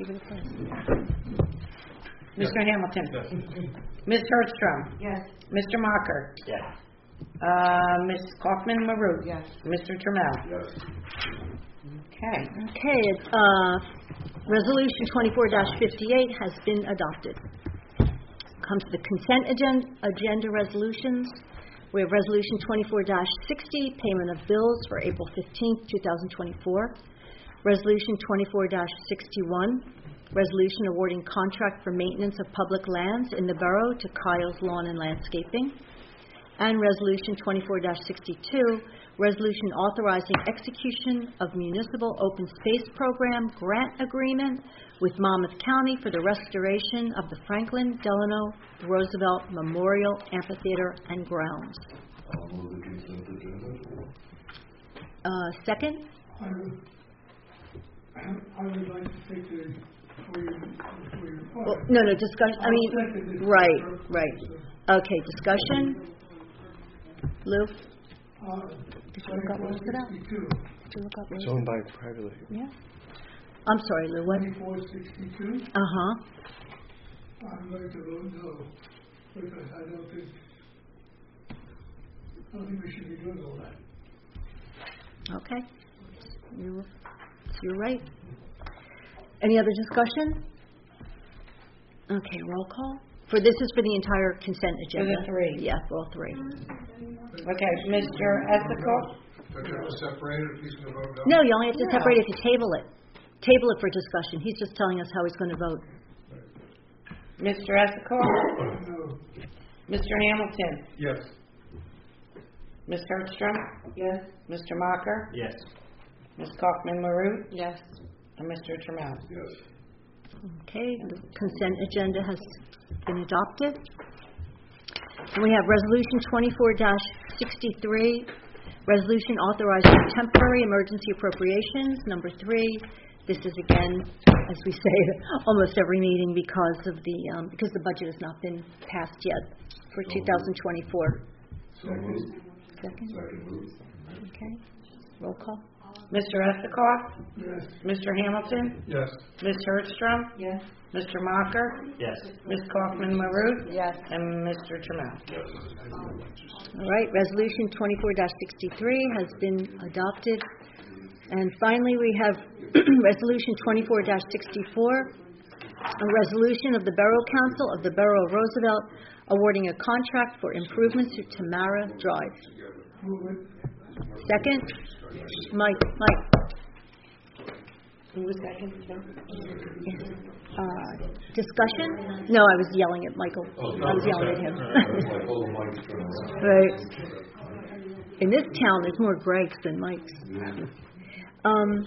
Mister Hamilton. Miz Hertzstrom. Yes. Mister Mocker. Yes. Uh, Miz Kaufman Maru. Yes. Mister Trammell. Yes. Okay. Okay, uh, Resolution twenty-four fifty-eight has been adopted. Comes to the consent agenda, agenda resolutions. We have Resolution twenty-four sixty, payment of bills for April fifteenth, two thousand twenty-four. Resolution twenty-four sixty-one, resolution awarding contract for maintenance of public lands in the borough to Kyle's Lawn and Landscaping. And Resolution twenty-four sixty-two, resolution authorizing execution of municipal open space program grant agreement with Monmouth County for the restoration of the Franklin Delano Roosevelt Memorial Amphitheater and grounds. I'll move the consent agenda. Uh, second? I would, I would like to take the, before you, before you Well, reply. no, no, discussion, I mean, I'll second this right, first. right. Okay, discussion? Lou? Uh, Did you look up what was it up? twenty-four sixty-two. Did you look up what It's was owned by privately. it? Yeah. I'm sorry, Lou, what? Twenty-four sixty-two, Uh-huh. I'm going to vote no, because I don't think, I don't think we should be doing all that. Okay. You're, you're right. Any other discussion? Okay, roll call. For, this is for the entire consent For agenda. the three? Yeah, for all three. Okay, Mister Esicott? Don't you have to separate it, please, the vote? No, you only have to No. separate if you table it. Table it for discussion. He's just telling us how he's going to vote. Mister Esicott? No. Mister Hamilton? Yes. Miz Hertzstrom? Yes. Mister Mocker? Yes. Miz Kaufman Maroon? Yes. And Mister Trammell? Yes. Okay, the consent agenda has been adopted. And we have Resolution twenty-four sixty-three, resolution authorizing temporary emergency appropriations. Number three, this is again, as we say, almost every meeting because of the, um, because the budget has not been passed yet for two thousand twenty-four. So moved. Second? Second move. Okay, roll call. Mister Esicott? Yes. Mister Hamilton? Yes. Miz Hertzstrom? Yes. Mister Mocker? Yes. Miz Kaufman Maroon? Yes. And Mister Trammell? Yes. All right, Resolution twenty-four sixty-three has been adopted. And finally, we have Resolution twenty-four sixty-four, a resolution of the Borough Council of the Borough of Roosevelt awarding a contract for improvements to Tamara Drive. Move it. Second? Mike, Mike. Who was second? Yes. Uh, discussion? No, I was yelling at Michael. I was yelling at him. Like, oh, Mike's turn around. Right. In this town, there's more Gregs than Mikes. Um,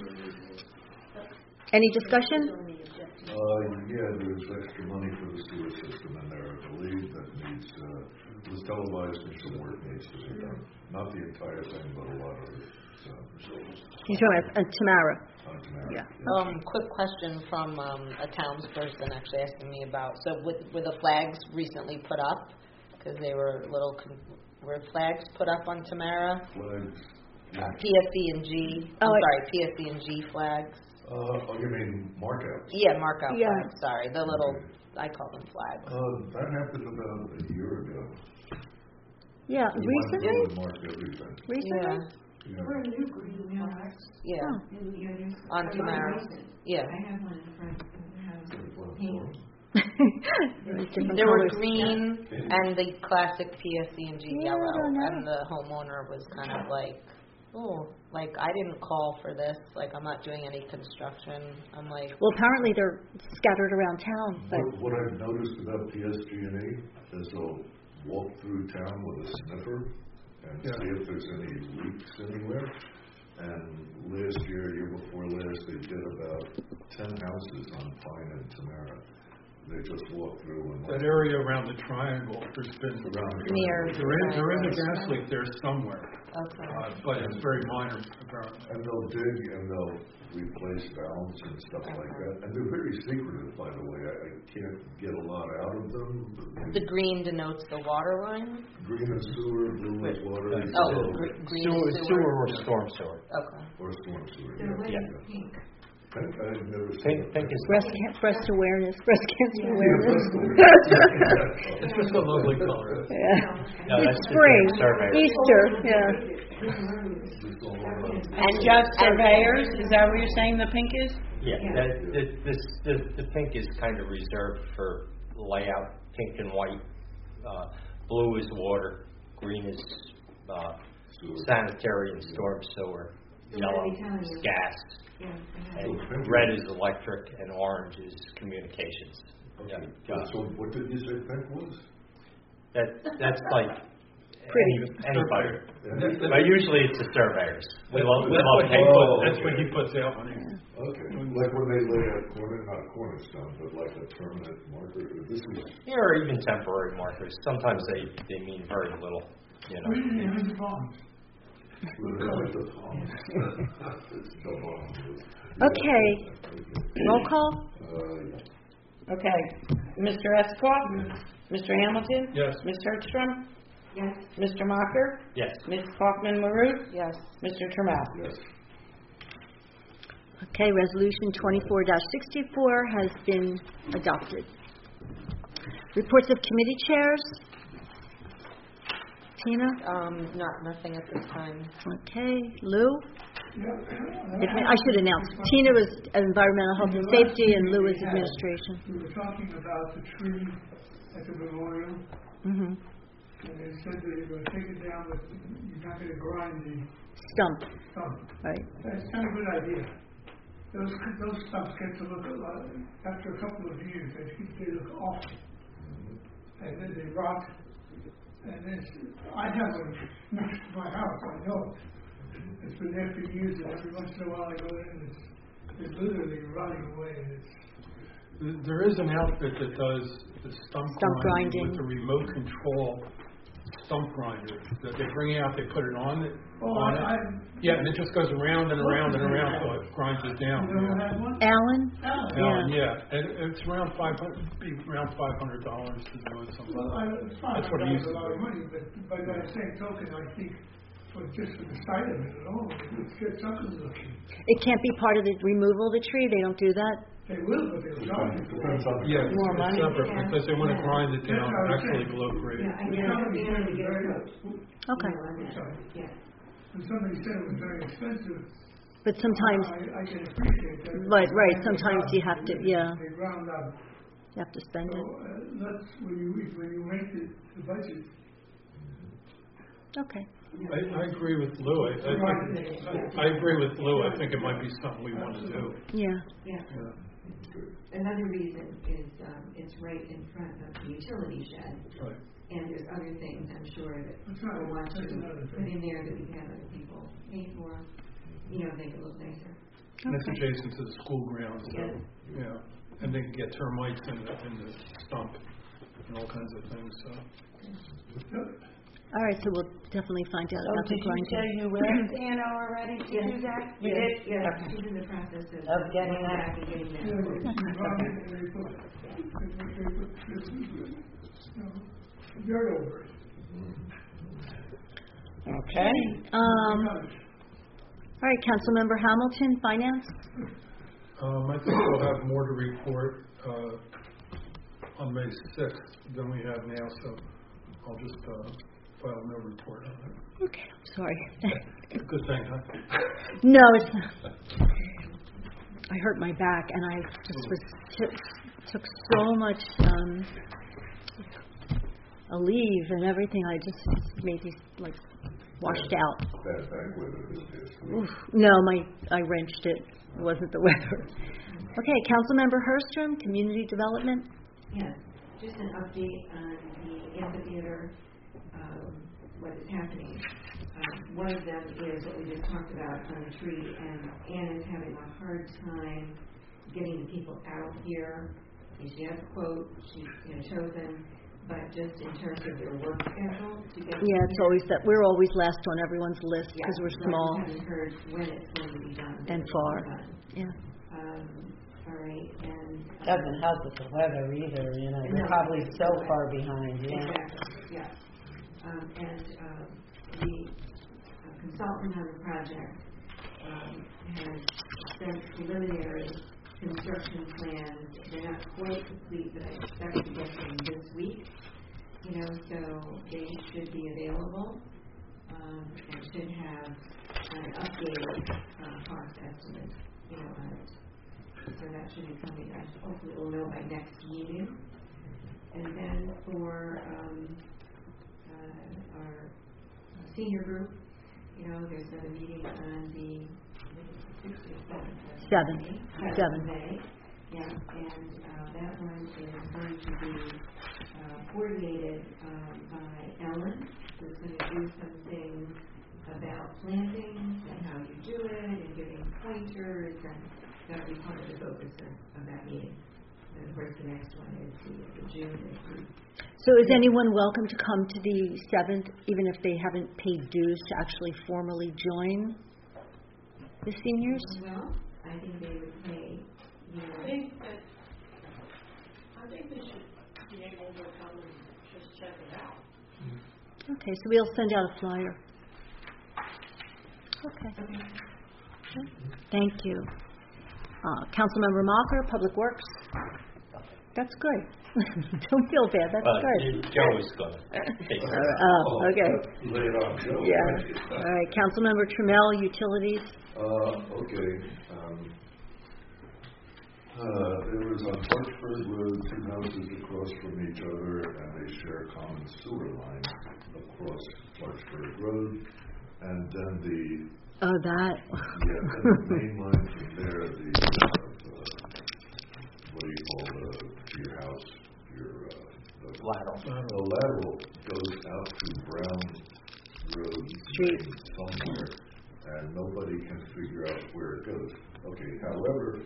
any discussion? Uh, yeah, there's extra money for the sewer system in there, I believe, that needs, uh, was televised and some work needs to be done. Not the entire thing, but a lot of it, so. You're talking about uh, Tamara. On Tamara. Yeah. Um, quick question from um, a townsperson actually asking me about, so with, were the flags recently put up? Because they were a little, con- were flags put up on Tamara? Flags, Uh, P S C and G, I'm Oh, I- sorry, P S C and G flags? uh, oh, you mean markouts? Yeah, markout Yeah. flags, sorry, the little, I call them flags. Uh, that happened about a year ago. Yeah, We went through recently? and marked everything. Recently? Yeah. We're a new green flags. Yeah, Oh. In the others. on Tamara, yeah. I have one in front of the house. Pink. There's different There were colors. green and the classic P S C and G Yeah, I yellow, don't know. and the homeowner was kind of like, oh, like, I didn't call for this, like, I'm not doing any construction. I'm like, Well, apparently they're scattered around town, but What, what I've noticed about P S G and E is they'll walk through town with a sniffer and Yeah. see if there's any leaks anywhere. And last year, year before last, they did about ten houses on Pine and Tamara. They just walked through and That like, area around the triangle, there's been, around the Near- there is, there is a gas leak there somewhere, okay. uh, but it's very minor, apparently. And they'll dig and they'll replace valves and stuff like that. And they're very secretive, by the way. I, I can't get a lot out of them. But The green denotes the water line? green is sewer, blue is water. Oh, yellow gr- green Sewer, is sewer sewer? or storm sewer. Okay. or storm sewer. They're yeah. wearing Yeah. pink. Pink, I've never seen. Pink, it. pink is, breast, ca- breast awareness, breast cancer Yeah, awareness. breast awareness. It's just a lovely color. Yeah. no, that's It's just spring, a survey. Easter, yeah. And just surveyors, is that what you're saying the pink is? Yeah, that, this, this, the, the pink is kind of reserved for layout, pink and white. Uh, blue is water, green is, uh, Sewer. sanitary and storm sewer. So what Yellow are they telling is you? gas, Yeah. and Okay. red is electric, and orange is communications. Okay. Yeah, uh, So what did you say pink was? That, that's like Pretty. any, anybody. That's- But usually it's the surveyors. We love, we That's love what he paper. put, that's what he puts out when he, Okay, like when they lay a corner, not a cornerstone, but like a permanent marker. This is, Yeah, or even temporary markers. Sometimes they, they mean very little, you know. Green and the bonds. like the palms. It's the palms. Okay, roll call? Uh, Okay. Mister Esicott? Mister Hamilton? yes. Miz Hertzstrom? Yes. Mister Mocker? Yes. Miz Kaufman Maroon? Yes. Mister Trammell? yes. Okay, Resolution twenty-four sixty-four has been adopted. Reports of committee chairs. Tina? Um, not, nothing at this time. Okay, Lou? Yeah. Admi- I should announce, Tina was Environmental Health and Safety and Lou is Administration. We were talking about the tree at the memorial, Mm-hmm. and they said that you're gonna take it down, but you're not gonna grind the Stump, stump. right. That's kind of a good idea. Those, those stumps get to look a lot, after a couple of years, they, they look awful. And then they rot, and it's, I have one next to my house, I know it. It's been there for years, and every once in a while I go in, and it's, it's literally rotting away, and it's, There is an outfit that does the stump Stump grinding. grinding with the remote control stump grinder that they bring out, they put it on it. oh, on I, I, it. Yeah, and it just goes around and around and around, so it grinds it down. you never yeah. had one? Alan? Alan, yeah, and it's around five hundred, be around five hundred dollars to do it, something. Well, I, it's fine, That's what it I used got a to lot of be. money, but by that same token, I think, for just for the sight of it alone, it's get something looking. It can't be part of the removal of the tree? They don't do that? They will, but they'll charge you for it. Depends on the. Yeah, it's More money. it's separate, because they want to Yeah. grind it down That's what I'm actually saying. below grade. Yeah, I But know, somebody we said have it to was get a very, quote. Okay. You know, on that. Sorry. Yeah. when somebody said it was very expensive, But sometimes, I, I can appreciate that. Right, right, sometimes you have to- yeah. They round up. you have to spend So, it. uh, let's, when you, when you make the, the budget, Okay. I, I agree with Lou. I, I think, I agree with Lou. I think it might be something we want to do. Yeah. Yeah. Yeah. Another reason is, um, it's right in front of the utility shed, Right. and there's other things I'm sure that That's right. we'll want to That's another put thing. in there that we can have other people pay for, you know, make it look nicer. And it's Okay. adjacent to the school grounds, so, Yeah. yeah. And they can get termites in the, in the stump and all kinds of things, so. All right, so we'll definitely find out So about the did you say grinding. you asked Anna already to do that? You did? Yeah, Okay. she's in the process of. Of getting going that. back and getting that. you know, they round it and they put, they put, they put, this, you know, dirt over it. Okay. Um, all right, Councilmember Hamilton, Finance? Um, I think we'll have more to report, uh, on May sixth than we have now, so I'll just, uh, file no report on it. Okay, sorry. Good thing, huh? No, it's not. I hurt my back, and I just was took, took so much um, a leave and everything. I just made these like washed out. Bad back weather this past week. Oof. No, my I wrenched it. It wasn't the weather. Okay, Councilmember Herstrom, Community Development. Yes, just an update on the amphitheater, um, what is happening. Um, one of them is what we just talked about on the tree, and Ann is having a hard time getting the people out here. She has a quote, she's you know, chosen, but just in terms of their work schedule to get. Yeah, it's always that we're always last on everyone's list Yeah, because we're so I small haven't heard when it's going to be done. and It's far. done. Yeah. Um, all right, and. um, Doesn't help with the weather either, you know, No. we're probably so far behind, yeah. Exactly, yeah. Um, and, um, the uh, consultant on the project, um, has sent preliminary construction plans. They're not quite complete, but I expect to get them this week. You know, so they should be available, um, and should have an updated, uh, cost estimate, you know, on it. So that should be coming, I hopefully we'll know by next meeting. And then for, um, uh, our senior group, you know, there's a meeting on the sixth or seventh. of Seventh. May. Seventh. Seventh May, yeah, and, uh, that one is going to be, uh, coordinated, um, by Ellen, who's gonna do some things about plantings and how you do it and giving pointers, and that'll be part of the focus of, of that meeting. And of course, the next one is the, the June is So is anyone welcome to come to the seventh, even if they haven't paid dues, to actually formally join the seniors? the, well, I think they would pay, you I know, think that, I think they should be able to come and just check it out. Okay, so we'll send out a flyer. Okay. Okay. Thank you. Uh, Councilmember Mocker, Public Works. That's good. Don't feel bad, that's Well, good. Joe is going to take Uh, care of it. Oh, okay. Lay it on Joe. Yeah. All right, Councilmember Trammell, Utilities. Uh, okay, um, uh, there was on Larchburg Road, two houses across from each other, and they share common sewer lines across Larchburg Road. And then the, Oh, that. yeah, then the main line from there, the, uh, the what do you call the, your house, your, uh, the Lateral. the lateral goes out to Brown Road Street. somewhere, and nobody can figure out where it goes. Okay, however,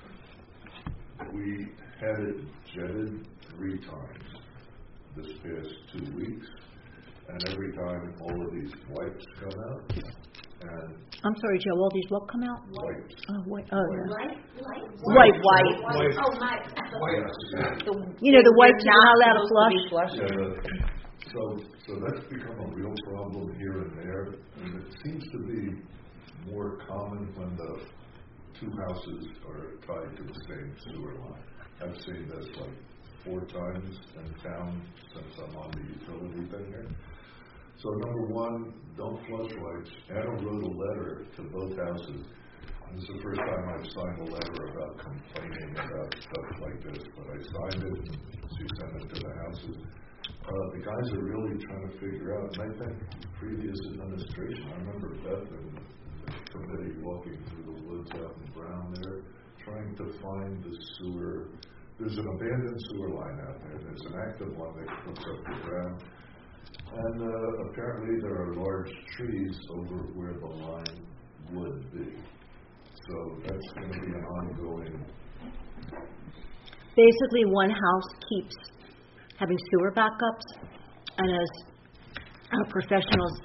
we had it jetted three times this past two weeks, and every time all of these wipes come out, and I'm sorry, Joe, all these what come out? wipes. Oh, wait, oh, yeah. Light, light. White, white. White. Oh, my. Wipes. You know, the wipes They're are not allowed to supposed flush. be flushed. Yeah, so, so that's become a real problem here and there, and it seems to be more common when the two houses are tied to the same sewer line. I've seen this like four times in town since I'm on the utility thing here. So number one, don't flush wipes. Anna wrote a letter to both houses. This is the first time I've signed a letter about complaining about stuff like this, but I signed it, she sent it to the houses. Uh, the guys are really trying to figure out, and I think previous administration, I remember Beth and the committee walking through the woods out in Brown there, trying to find the sewer. There's an abandoned sewer line out there. There's an active one that hooks up the ground. And uh, apparently there are large trees over where the line would be. So that's going to be an ongoing. Basically, one house keeps having sewer backups, and as our professionals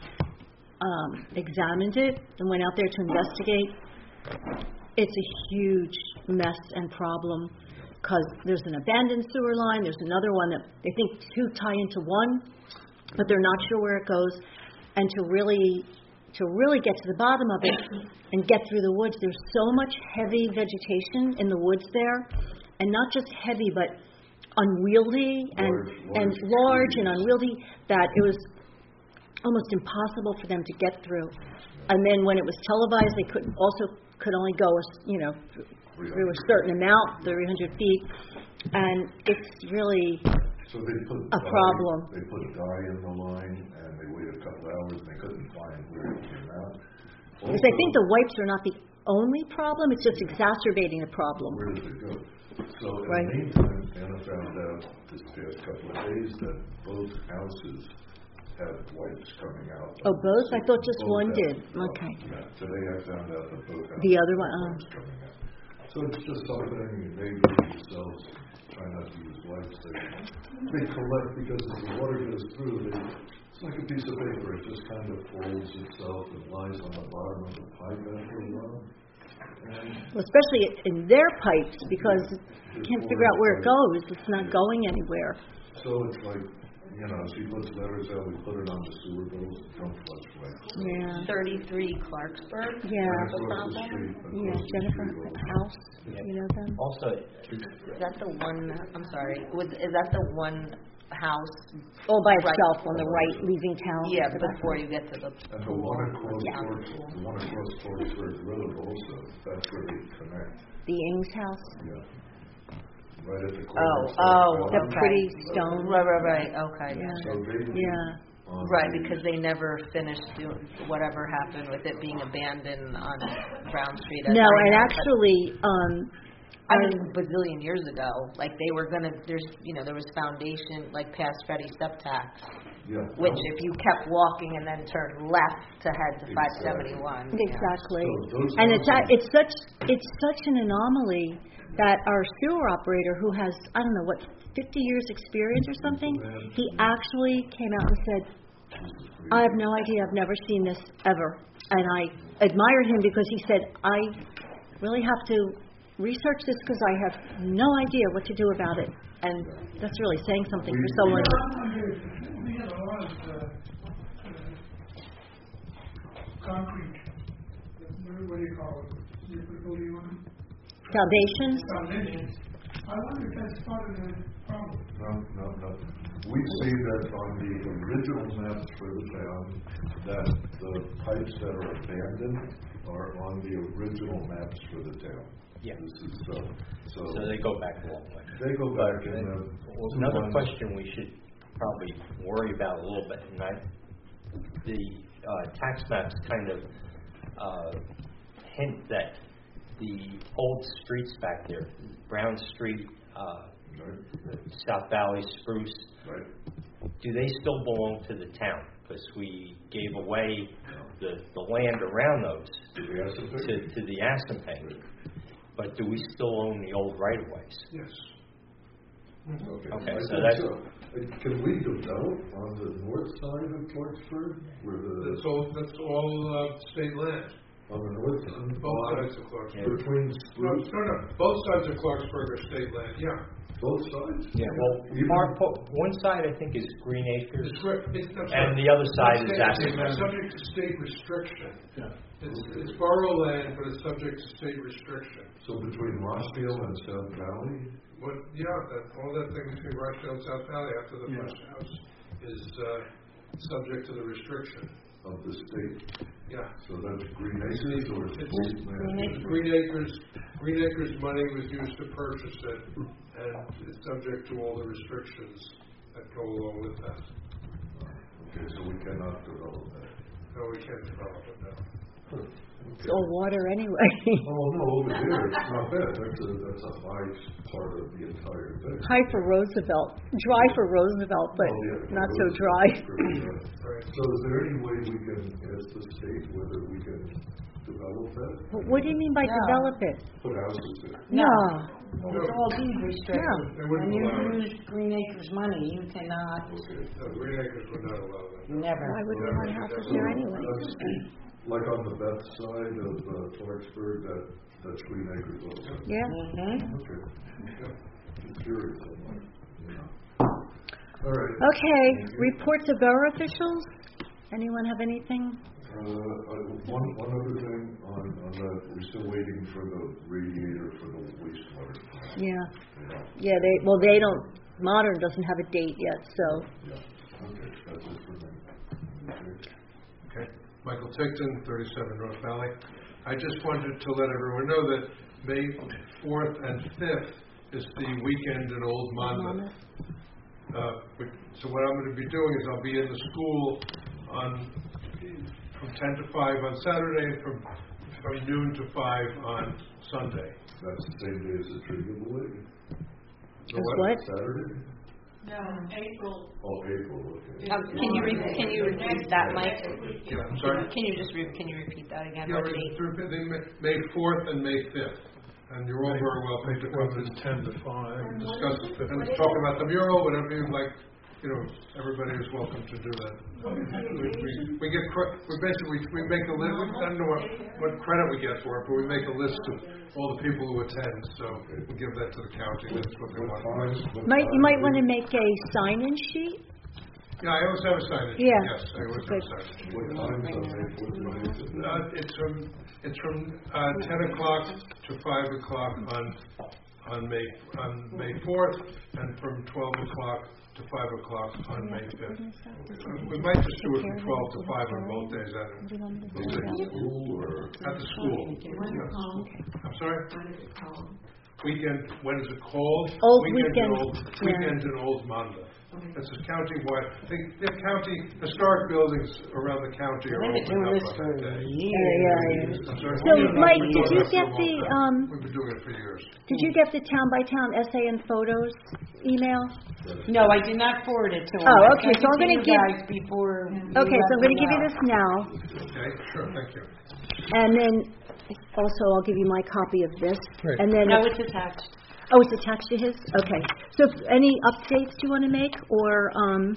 um, examined it and went out there to investigate, it's a huge mess and problem because there's an abandoned sewer line, there's another one that they think two tie into one, but they're not sure where it goes. And to really to really get to the bottom of it and get through the woods, there's so much heavy vegetation in the woods there, and not just heavy, but unwieldy and Large, and large large trees. and unwieldy that it was almost impossible for them to get through. And then when it was televised, they could also could only go, you know, through a certain amount, three hundred feet, and it's really So they put a dye, problem. They put dye in the line, and they waited a couple hours, and they couldn't find where it came out. Because I think the wipes are not the only problem; it's just exacerbating the problem. Where does it go? So in Right. the meantime, Anna found out this past couple of days that both houses have wipes coming out. Oh, both? I thought just Both one did. houses. Well, Okay. Yeah, today I found out that both houses. The other have one, oh. wipes coming out. So it's just something neighbors themselves try not to use wipes. They, they collect because as the water goes through, they, it's like a piece of paper. It just kind of folds itself and lies on the bottom of the pipe after a while. Well, especially in their pipes, because you can't figure out where it goes. It's not going anywhere. So it's like, you know, she puts letters out, we put it on the sewer bills, don't flush wipes. Yeah. thirty-three Clarksburg? Yeah. And across the street, Yeah, across the Jennifer street over. House. You know them? Also, Is that the one, I'm sorry, was, is that the one house? All by Right. itself on the right, leaving town. Yeah, before you get to the And the one across, Yeah. Forks- the one across Forksburg Road also, that's where they connect, The Ings house. yeah. Right at the corner. Oh, of oh, South The Road. okay. pretty stone. Right, right, right, okay. Yeah. So they. Yeah. on Right, the- because they never finished doing whatever happened with it being abandoned on Brown Street. as No, I and know, but- actually, um, I mean, a bazillion years ago, like they were gonna, there's, you know, there was foundation, like past Freddie Septax, Yeah. which if you kept walking and then turned left to head to five Exactly. seventy-one. exactly. So those And it's, houses- a- it's such, it's such an anomaly that our sewer operator, who has, I don't know, what, fifty years experience or something, he actually came out and said, I have no idea, I've never seen this ever. And I admired him because he said, I really have to research this because I have no idea what to do about it. And that's really saying something for someone. We have a lot of, uh, uh, concrete, what do you call it? You put a building on Foundations? it, foundations. I wonder if that's part of the problem. No, no, no. We see that on the original maps for the town, that the pipes that are abandoned are on the original maps for the town. Yeah. This is, uh, so. So they go back a long way. They go back and, uh. Well, another question we should probably worry about a little bit, and I, the uh, tax maps kind of uh, hint that the old streets back there, Brown Street, uh, Right. South Valley, Spruce, Right. do they still belong to the town? Because we gave away the, the land around those To the Aspen? to, to the Aspenpink. But do we still own the old right-of-ways? Yes. Okay, Okay, I so think that's- so. Uh, Can we develop on the north side of Clarksburg, where the, That's all, that's all uh, state land, on the north side? both sides of Clarksburg. Between No, Spruce, no, no, both sides of Clarksburg are state land, yeah. both sides? Yeah, well, Even- our po- one side I think is Green Acres, It's, re- it's, that's and right. the other side is It's Aspen. subject to state restriction. It's, it's borough land, but it's subject to state restriction. So between Rossville and South Valley? What, yeah, that, all that thing between Rochdale and South Valley after the Yeah. first house is, uh, subject to the restriction. Of the state? Yeah. So that's Green Acres or It's state land? Green Acres, Green Acres money was used to purchase it, and it's subject to all the restrictions that go along with that. Okay, so we cannot develop that. No, we can't develop it now. It's all water anyway. Oh, no, over there, it's not bad. That's a, that's a high part of the entire thing. High for Roosevelt, dry for Roosevelt, but Oh, yeah, not so those- dry. Right. So is there any way we can ask the state whether we can develop that? What what do you mean by No. develop it? Put houses there? No. It's all deed restricted. They wouldn't When you allow it. use Green Acres money, you cannot, Okay. No, Green Acres would not allow that. never. Why would we want houses there anyway? That's like on the Beth side of uh, Clarksburg, that, that's Green Acres also? Yeah. Mm-hmm. Okay. Just curious, I'm like, you know. All right. Okay, reports of borough officials? Anyone have anything? Uh, uh, one, one other thing on, on that, we're still waiting for the radiator for the wastewater plant. Yeah. You know. Yeah, they, well, they don't, Modern doesn't have a date yet, so. Yeah, okay, that's it for me. Okay. Okay. Michael Ticton, thirty-seven North Valley. I just wanted to let everyone know that May fourth and fifth is the weekend in Old Monmouth. Uh, which- So what I'm going to be doing is I'll be in the school on, from ten to five on Saturday, and from, from noon to five on Sunday. That's the same day as the trivia league? So As what? Saturday? No, April. Oh, April, okay. Um, can you re- can you repeat that, Mike? Yeah, I'm sorry? Can you just re- can you repeat that again? Yeah, What it's date? through the May- May fourth and May fifth. And you're all very welcome to come and ten to five. Discuss and talk about the mural, whatever you'd like. You know, everybody is welcome to do that. We, we, we get, cre- we basically, we make a list, I don't know what, what credit we get for it, but we make a list of all the people who attend, so we give that to the county, that's what they want. What time- what Might, you time might is want to it? make a sign-in sheet? Yeah, I always have a signage. Yeah. Yes, I always have a signage. What time is it? What time is it? Uh, it's from, it's from, uh, ten o'clock to five o'clock on, on May, on May fourth, and from twelve o'clock to five o'clock on May fifth. We might just do it from twelve to five on both days, I don't know. Is it school or? At the school. Yes. I'm sorry? Weekend, when is it called? Old Weekend in Weekend, Old, yeah. Weekend in Old Monmouth. It's a county-wide, I think, the county, historic buildings around the county are They've been opened doing up this on for that day. Yeah, yeah, yeah. I'm sorry. So, We've been Mike, doing did you that for a get long the, time. um, We've been doing it for years. Did you get the town-by-town essay and photos email? No, I did not forward it to him. Oh, I okay, sent so it I'm to gonna you give- guys before. Okay, so I'm going to give you this now, Okay, sure, thank you. and then also I'll give you my copy of this. Great. And then, No, it's attached. oh, it's attached to his? Okay. So if any updates you want to make, or, um,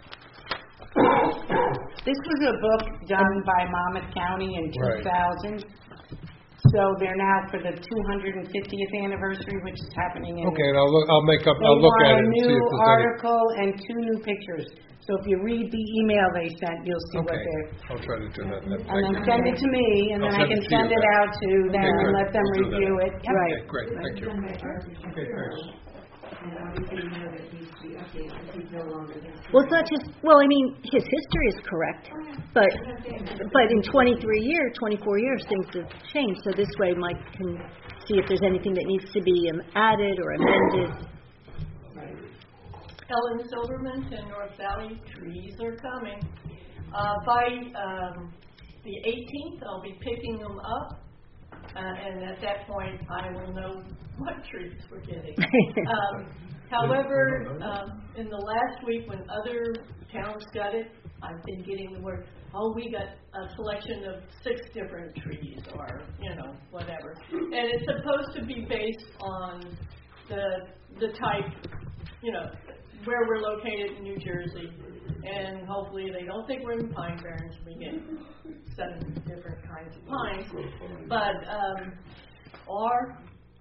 This was a book done by Monmouth County in Right. two thousand. So they're now for the two hundred fiftieth anniversary, which is happening in. Okay, and I'll look, I'll make up, They I'll look at it want a and see new if there's any. article and two new pictures. So if you read the email they sent, you'll see what Okay, they're. I'll try to do that then. And Thank then you. send it to me, and then I'll I can send it to you send it then. out to them Okay, and good. let them We'll do that. review it. Yep. Right. Okay, great, thank you. Okay, thanks. And obviously, you know, that needs to be updated, because he's no longer there. well, it's not just, well, I mean, his history is correct, but, but in twenty-three years, twenty-four years, things have changed, so this way Mike can see if there's anything that needs to be um, added or amended. Ellen Silverman and North Valley, trees are coming. Uh, by um, the eighteenth, I'll be picking them up, uh, and at that point, I will know what trees we're getting. um, however, um, in the last week, when other towns got it, I've been getting the word, oh, we got a selection of six different trees, or, you know, whatever. And it's supposed to be based on the the type, you know, where we're located in New Jersey, and hopefully they don't think we're in Pine Barrens. We get seven different kinds of pines, but um, or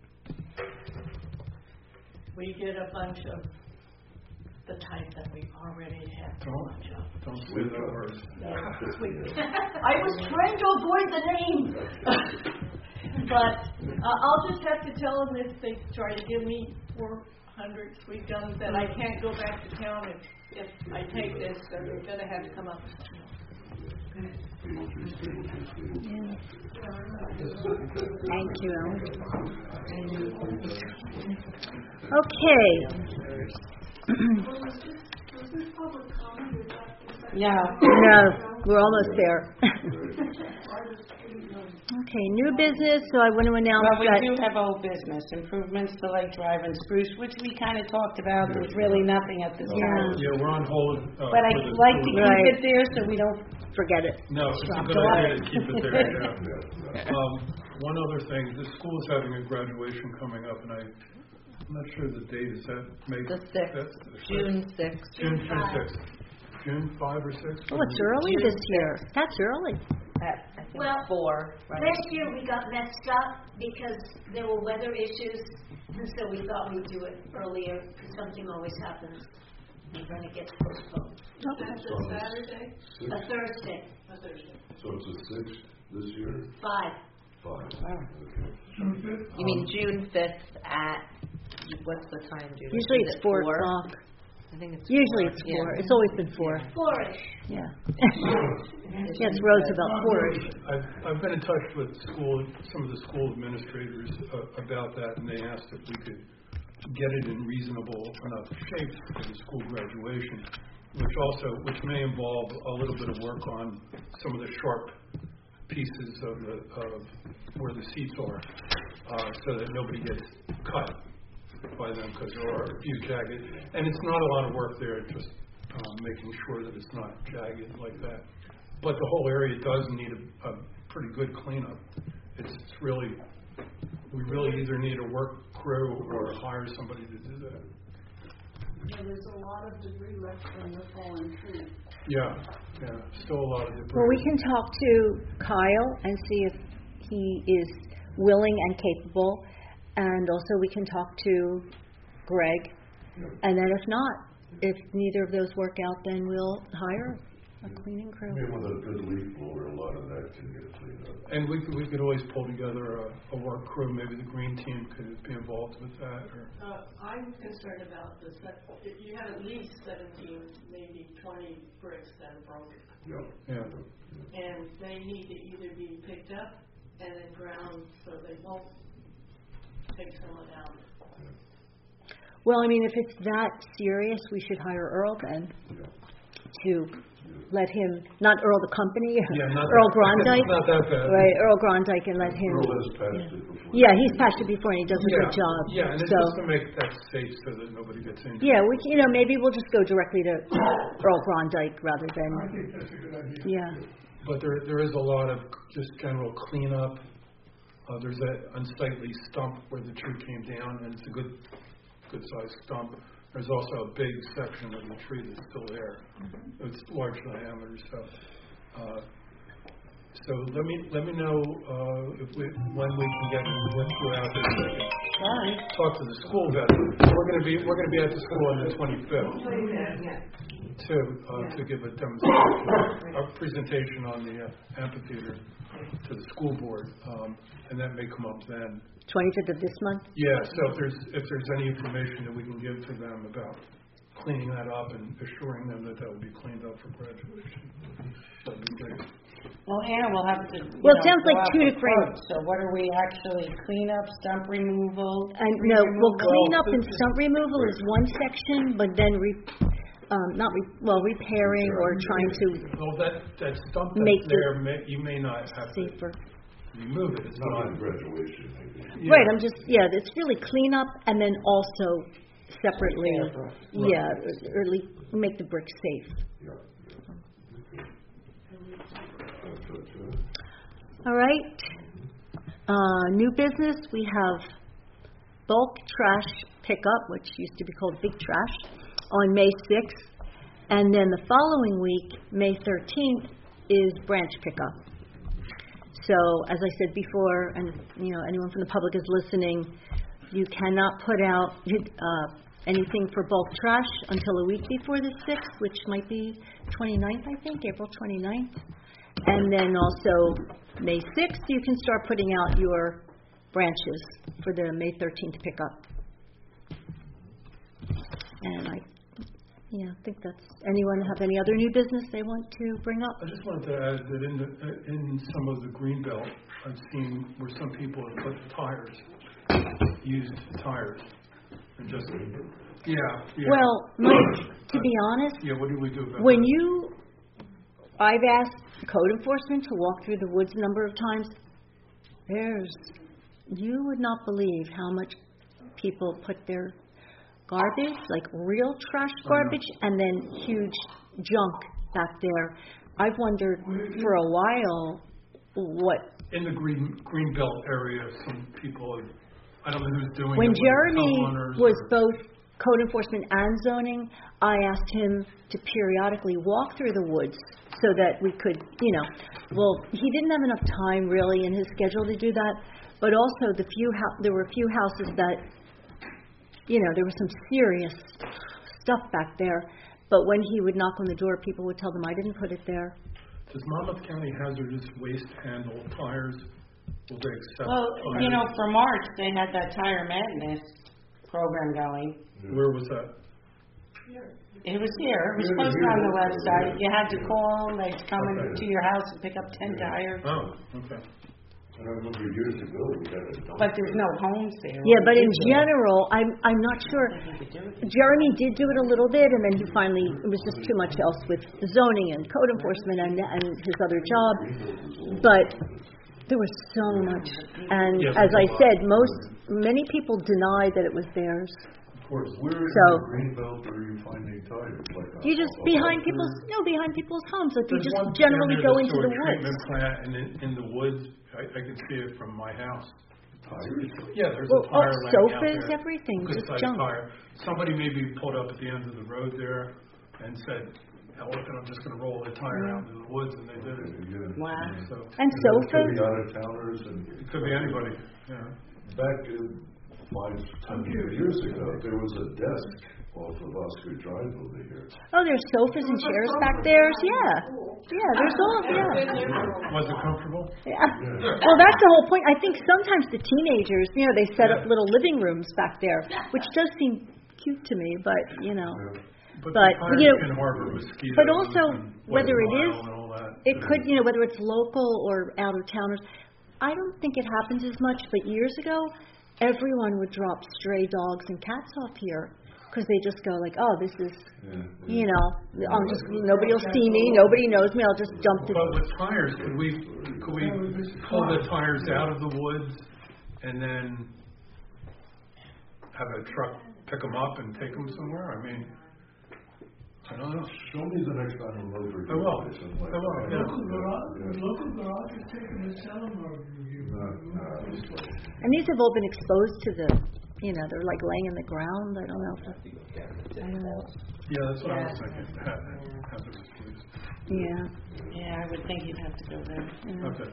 we get a bunch of the type that we already have a bunch of. Don't say that word. I was trying to avoid the name, but uh, I'll just have to tell them if they try to give me four hundred sweet gums that I can't go back to town if, if I take this, so they're going to have to come up with something else. Yeah. Thank you, Ellen. Okay. Yeah. No, we're almost there. Okay, new business, so I want to announce Well, we that... do have old business, improvements to Lake Drive and Spruce, which we kind of talked about. There's really nothing at this time. Yeah, we're on hold. uh, But I'd for the like to school. keep it there so we don't Forget it. No, it's a Drop good it. idea to keep it there, yeah. Um, one other thing, the school is having a graduation coming up, and I, I'm not sure the date, is that May? The sixth, that's the sixth? June sixth. June, June sixth. June five or six? Oh, it's early this year. That's early. At, I think, Well, four, right? Last year we got messed up because there were weather issues, and so we thought we'd do it earlier, because something always happens, and then it gets postponed. That's a Saturday? A Thursday, A Thursday. So it's a sixth this year? five. Five. Okay. You mean June fifth at, what's the time, Judy? Usually Is it's it four o'clock. I think it's Usually four. it's four. Yeah. It's always been four. Four-ish. Yeah. Yeah, it's Roosevelt, four-ish. I've, I've been in touch with school, some of the school administrators uh, about that, and they asked if we could get it in reasonable enough shape for the school graduation, which also, which may involve a little bit of work on some of the sharp pieces of the, of where the seats are, uh, so that nobody gets cut by them, because there are a few jagged, and it's not a lot of work there, just um, making sure that it's not jagged like that. But the whole area does need a, a pretty good cleanup. It's, it's really, we really either need a work crew or hire somebody to do that. Yeah, there's a lot of debris left from the fallen tree. Yeah, yeah, still a lot of debris. Well, we can talk to Kyle and see if he is willing and capable, and also we can talk to Greg, and then if not, if neither of those work out, then we'll hire a cleaning crew. I mean, with a good leaf blower, a lot of that can get cleaned up. And we could, we could always pull together a, a work crew, maybe the green team could be involved with that, or... Uh, I'm concerned about this, that you have at least seventeen, maybe twenty bricks that are broken. Yeah. Yeah. And they need to either be picked up and then ground so they won't take someone out. Well, I mean, if it's that serious, we should hire Earl then to let him, not Earl the company, Yeah, not Earl that- Grondike. Not that bad. Right, Earl Grondike, and let him. Earl has passed it before. Yeah, he's passed it before, and he does a Yeah, good job. Yeah, and it's so. just to make that safe so that nobody gets injured. Yeah, we, can- you know, maybe we'll just go directly to Earl Grondike rather I than, think that's a good idea. yeah. But there, there is a lot of just general cleanup. Uh, there's that unsightly stump where the tree came down, and it's a good, good-sized stump. There's also a big section of the tree that's still there. It's large diameter, so. Uh, so let me let me know uh, if we when we can get with you out there. So I can talk to the school about it. We're going to be we're going to be at the school on the twenty-fifth to uh, to give a demonstration, a presentation on the uh, amphitheater to the school board, um, and that may come up then. twenty-fifth of this month? Yeah, so if there's, if there's any information that we can give to them about cleaning that up and assuring them that that will be cleaned up for graduation. That'd be great. Well, Anna will have to, you Well, know, it sounds go like out two for different- quotes. So what are we actually, cleanup, stump removal? And tree no, well, removal? cleanup and stump removal is one section, but then re, um, not re, well, repairing or trying to Well, that, that stump Make that's there, may, you may not have to safer. remove it. It's Not not. in graduation, maybe. Yeah. Right, I'm just, yeah, it's really cleanup and then also separately, yeah, or, or at least make the brick safe. Yeah. That's what, uh, All right. Uh, new business, we have bulk trash pickup, which used to be called big trash, on May sixth. And then the following week, May thirteenth, is branch pickup. So, as I said before, and you know, anyone from the public is listening, you cannot put out uh, anything for bulk trash until a week before the sixth, which might be twenty-ninth, I think, April twenty-ninth. And then also May sixth, you can start putting out your branches for the May thirteenth pickup. And I, yeah, I think that's, anyone have any other new business they want to bring up? I just wanted to add that in the, uh, in some of the green belt, I've seen where some people have put tires, used tires, and just, yeah, yeah. Well, Mike, to be honest, Yeah, what do we do about that? when you, I've asked code enforcement to walk through the woods a number of times, there's, you would not believe how much people put their garbage, like real trash garbage, and then huge junk back there. I've wondered for a while what... In the green, green belt area, some people, have- I don't know who's doing it. When whether Jeremy homeowners was or- both code enforcement and zoning, I asked him to periodically walk through the woods so that we could, you know, well, he didn't have enough time really in his schedule to do that, but also the few hou- there were a few houses that, you know, there was some serious stuff back there, but when he would knock on the door, people would tell them, I didn't put it there. Does Monmouth County hazardous waste handle tires? Will they accept Well, tires? you know, for March, they had that Tire Madness program going. Where was that? It was here, it was posted on the website. You had to call, they'd come in to your house and pick up ten tires. Oh, okay. And I remember years ago, we had a dump. But there's no homes there. Yeah, but in general, I'm I'm not sure. Jeremy did do it a little bit, and then he finally, it was just too much else with zoning and code enforcement and, and his other job. But there was so much. And Yes, as I there's a lot. said, most, many people denied that it was theirs. Of course, where in So- the green belt are you finding tires? Like a- You just, a behind bunker? people's, no, behind people's homes. Like you There's just one generally down go near into the sewer woods. treatment plant and in, in the woods, I, I can see it from my house. Tires? Yeah, there's Well, a tire oh, laying out sofas, there. everything, Good just sized junk. tire. Somebody maybe pulled up at the end of the road there and said, hell, look, I'm just gonna roll the tire out into the woods, and they did it. Yeah. Wow. So, And It could sofas. be out of towners and. it could be anybody, yeah. Back in five, ten years ago, there was a desk off of Oscar Drive over here. Oh, there's sofas and chairs back there. Yeah. Yeah, there's all, yeah. Was it comfortable? Yeah. Well, that's the whole point. I think sometimes the teenagers, you know, they set up little living rooms back there, which does seem cute to me, but, you know. But, But, the tires you know, can harbor mosquitoes. but also, and whether it bile is- and all that. It could, you know, whether it's local or out of towners. I don't think it happens as much, but years ago, everyone would drop stray dogs and cats off here because they just go like, oh, this is, Yeah. you know, I'm just, nobody will see me, nobody knows me, I'll just dump this. But with tires, could we, could we pull the tires out of the woods and then have a truck pick them up and take them somewhere? I mean, I don't know. Show me the next time I'm over. I will. here, something like I will, that. yeah. Local garage, the local garage is taking a selling or you. No, no, it's like- And these have all been exposed to the, you know, they're like laying in the ground, I don't know. if I don't know. Yeah, that's what I was thinking. Ha- hazardous waste. Yeah. Yeah, I would think you'd have to go there. yeah. Okay.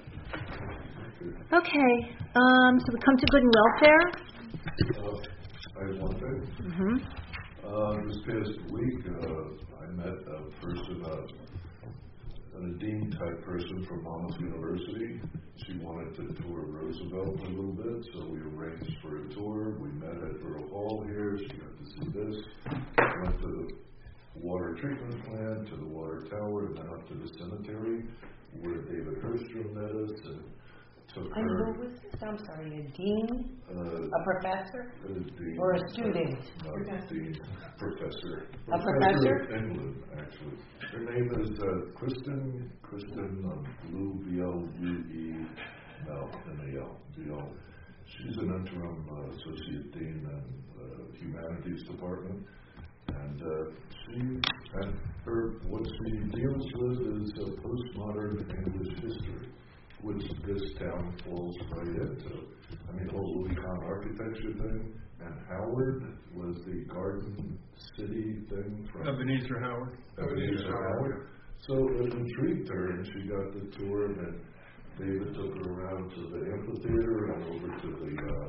Okay, um, so we come to good and welfare. Uh, I have one thing. Mm-hmm. Uh, this past week, uh, I met a person, uh, a dean type person from Monmouth University. She wanted to tour Roosevelt a little bit, so we arranged for a tour. We met at Borough Hall here. She got to see this. Went to the treatment plant, to the water tower, and then up to the cemetery, where David Hirstrom met us and took And her. what was this? I'm sorry, a dean, Uh, a professor, uh, dean, or a student? Uh, dean, professor. A professor? of England, actually. Her name is uh, Kristen, Kristen um, Blue, B L U E, L, N A L, B L. She's an interim uh, associate dean in uh, humanities department. And uh, she, and her, what she deals with is uh, postmodern English history, which this town falls right into. I mean, the whole Louis Kahn architecture thing, and Howard was the Garden City thing from Ebenezer Howard. Ebenezer Howard. So it intrigued her, and she got the tour, and then David took her around to the amphitheater and over to the uh,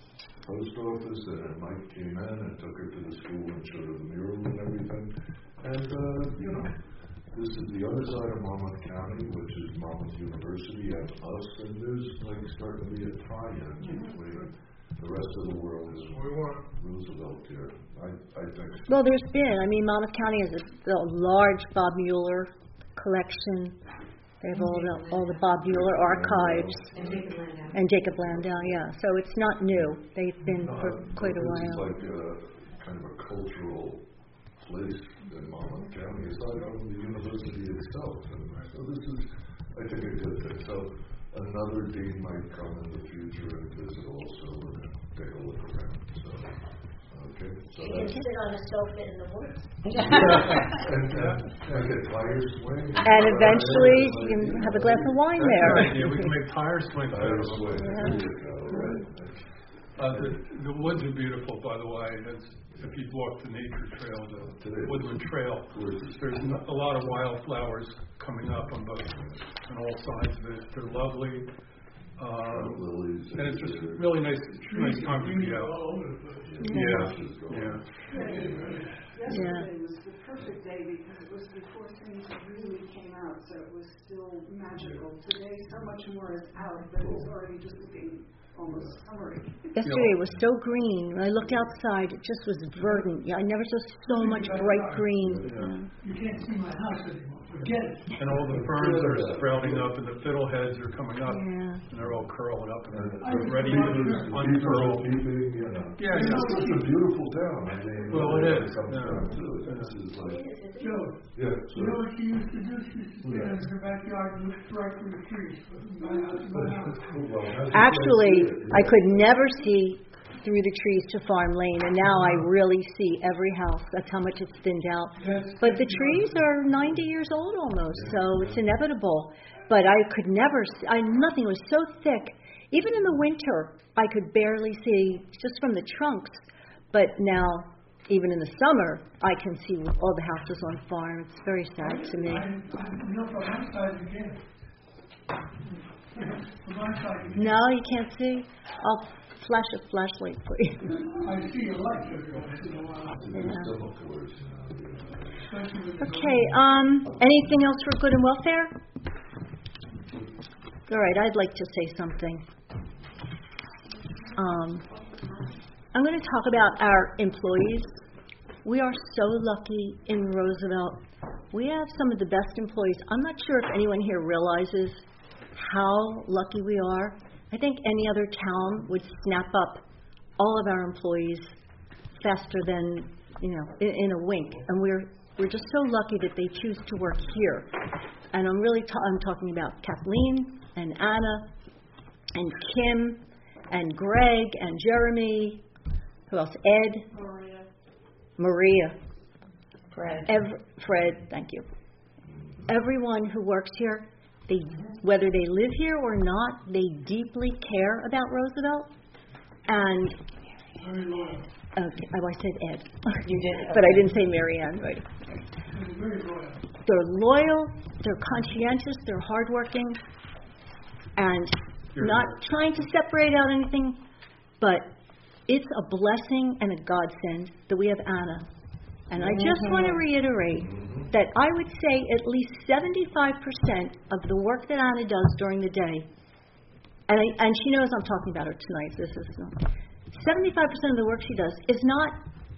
post office, and then Mike came in and took her to the school and showed her the mural and everything. And, uh, you know, this is the other side of Monmouth County, which is Monmouth University and us, and there's like starting to be a tie-in between the rest of the world and Roosevelt here. I, I think. Well, there's been, I mean, Monmouth County has a, a large Bob Mueller collection. They have all the, all the Bob Mueller archives. And Jacob Landau. And Jacob Landau, yeah. So it's not new. They've been No, for quite a this while. is like a kind of a cultural place in Monmouth County, aside from the university itself. And so this is, I think, a good thing. So another dean might come in the future and visit also and take a look around. So, okay. So You can that's, sit on a sofa in the woods. and, and, like a tire swing. And eventually you can have a glass of wine That's there. right, yeah, we can make tire swings out Tire of them. swing. There you go. Right. Uh, the, the woods are beautiful, by the way. It's, if you've walked the nature trail, the Woodland Trail, there's n- a lot of wildflowers coming up on both, on all sides of it. They're lovely. Um, Lilies. and it's just really nice, nice time to be out. Yeah, yeah. Yesterday was the perfect day because it was before things really came out, so it was still magical. Today, so much more is out, but it's already just looking almost summery. Yesterday it was so green. When I looked outside, it just was verdant. Yeah, I never saw so much bright green. You can't see my house anymore. Forget it. And all the ferns are sprouting up, and the fiddleheads are coming up, Yeah. and they're all curling up, and they're ready to unfurl. Keeping, you know. Yeah, It's yeah. such a beautiful town. I mean, Well, it when is, comes yeah. down to it, this is like, Joe, yeah. you know what she used to do? She used to sit in her backyard and look right through the trees. My house, my house. Well, that's Actually, what I could never see through the trees to Farm Lane, and now I really see every house. That's how much it's thinned out. But the trees are ninety years old almost, so it's inevitable. But I could never see, I, nothing was so thick. Even in the winter, I could barely see just from the trunks. But now, even in the summer, I can see all the houses on farm. It's very sad to me. I, I, you know, from my side you can. From my side you can. No, you can't see? I'll flash a flashlight for you. I see a light every once in a while. semaphores, you know, Especially with the- Okay, um, anything else for good and welfare? All right, I'd like to say something. Um, I'm going to talk about our employees. We are so lucky in Roosevelt. We have some of the best employees. I'm not sure if anyone here realizes how lucky we are. I think any other town would snap up all of our employees faster than, you know, in, in a wink. And we're we're just so lucky that they choose to work here. And I'm really ta- I'm talking about Kathleen and Anna and Kim and Greg and Jeremy. Who else? Ed. Maria. Maria. Fred. Ev- Fred. Thank you. Everyone who works here, they whether they live here or not, they deeply care about Roosevelt. And Very loyal. okay, oh, I said Ed. You did, But I didn't say Mary Ann, right? Very loyal. They're loyal, they're conscientious, they're hardworking, and not trying to separate out anything, but it's a blessing and a godsend that we have Anna. And I just want to reiterate that I would say at least seventy-five percent of the work that Anna does during the day, and I, and she knows I'm talking about her tonight. This is not, seventy-five percent of the work she does is not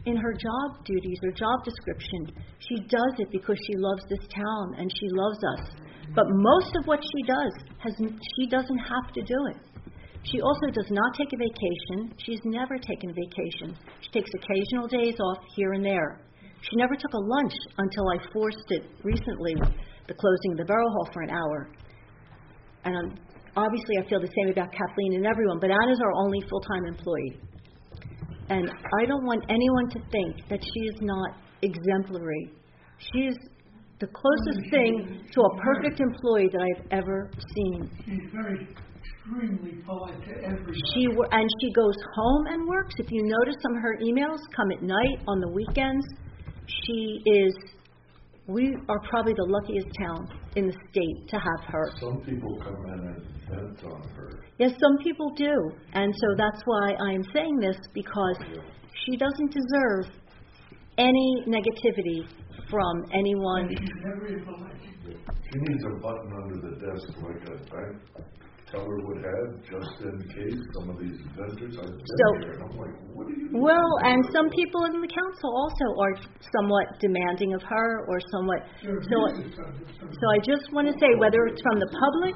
in her job duties or job description. She does it because she loves this town and she loves us. But most of what she does, has she doesn't have to do it. She also does not take a vacation. She's never taken a vacation. She takes occasional days off here and there. She never took a lunch until I forced it recently, the closing of the Borough Hall for an hour. And um, obviously I feel the same about Kathleen and everyone, but Anna's our only full-time employee. And I don't want anyone to think that she is not exemplary. She is the closest thing to a perfect employee that I've ever seen. She's very extremely polite to everybody. She w- and she goes home and works. If you notice, some of her emails come at night, on the weekends. She is, we are probably the luckiest town in the state to have her. Some people come in and vent on her. Yes, some people do. And so that's why I'm saying this, because she doesn't deserve any negativity from anyone. She's never impolite. She needs a button under the desk like a bank teller would have, just in case some of these vendors are So, here. And I'm like, what are you doing? well, and some people in the council also are somewhat demanding of her, or somewhat. So, so I just want to say, whether it's from the public,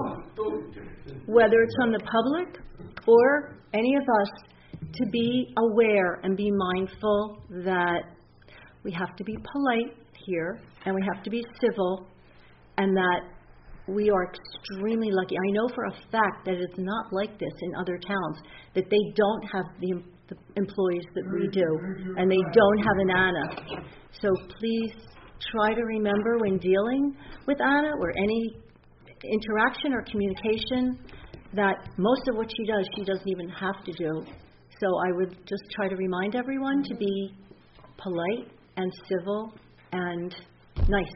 whether it's from the public or any of us, to be aware and be mindful that we have to be polite here, and we have to be civil, and that we are extremely lucky. I know for a fact that it's not like this in other towns, that they don't have the, the employees that we do, and they don't have an Anna. So please try to remember when dealing with Anna or any interaction or communication that most of what she does, she doesn't even have to do. So I would just try to remind everyone to be polite and civil and nice.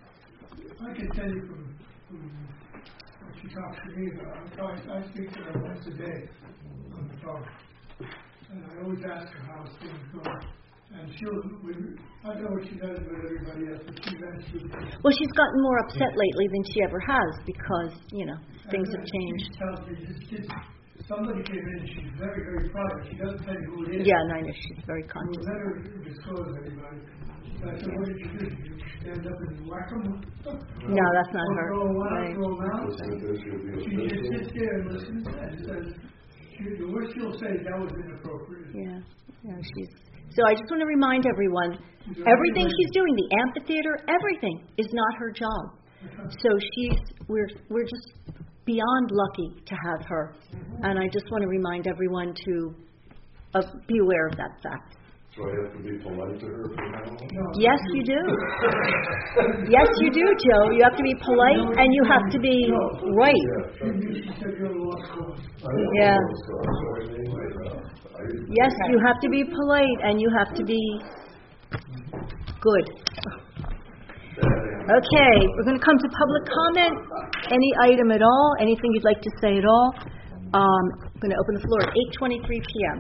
I can tell you from, from what she talks to me about, I, I speak to her once a day on the phone. And I always ask her how things go. And she'll, when, I know what she does with everybody else, but she vents with me. Well, she's gotten more upset lately than she ever has because, you know, things have She changed. tells me, just, just, somebody came in, she's very, very proud. She doesn't tell you who it is. Yeah, and I know she's very We'll conscious. never disclose anybody. So I said, what did you do? Did you stand up and whack them? No, that's not her. Throw them out, Right. throw them out? Listen to this, you'll be She just official. sits there and listens and says, she, the worst she'll say is that was inappropriate. Yeah, yeah, she's. So I just want to remind everyone, everything she's doing, the amphitheater, everything is not her job. So she's, we're, we're just beyond lucky to have her. And I just want to remind everyone to uh, be aware of that fact. So I have to be polite to her from now on? Yes, you do. Yes, you do, Joe. You have to be polite and you have to be right. She said you're a law school. Yeah. So I'm sorry, I- Yes, you have to be polite and you have to be good. Okay, we're going to come to public comment. Any item at all, anything you'd like to say at all. Um, I'm going to open the floor at eight twenty-three p.m.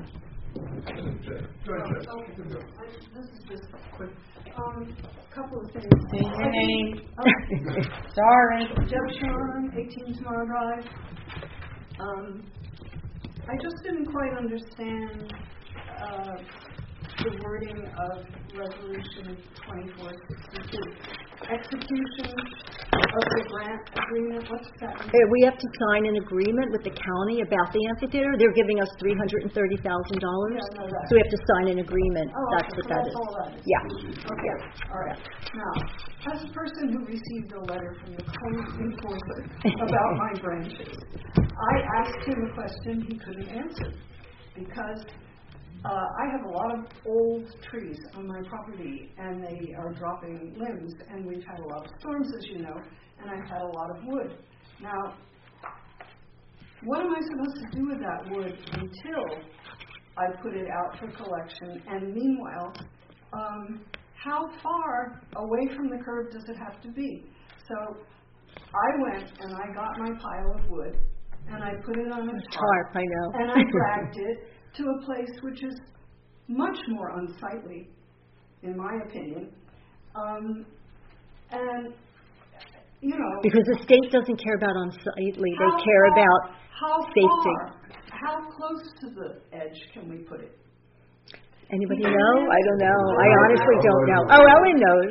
This is just quick. Um, couple of things. Say your name. Oh, Sorry. Deb Shawn, eighteen Tomorrow Drive. Um, I just didn't quite understand uh, the wording of Resolution twenty-four sixty-two. Execution of the grant agreement, what's that mean? Uh, We have to sign an agreement with the county about the amphitheater. They're giving us three hundred thirty thousand dollars. Yeah, I know that. So we have to sign an agreement. Oh, That's okay, what so that that's is. all that is. Yeah. Okay, all right. Now, as a person who received a letter from the code enforcer about my branches, I asked him a question he couldn't answer because uh, I have a lot of old trees on my property and they are dropping limbs, and we've had a lot of storms, as you know, and I've had a lot of wood. Now, what am I supposed to do with that wood until I put it out for collection? And meanwhile, um, how far away from the curb does it have to be? So I went and I got my pile of wood and I put it on a tarp, Tarp, I know. and I dragged it to a place which is much more unsightly, in my opinion. Um, and, you know... Because the state doesn't care about unsightly. They how care far- about how safety. Far, how close to the edge can we put it? Anybody know? I don't know. I honestly don't know. Oh, Ellen knows.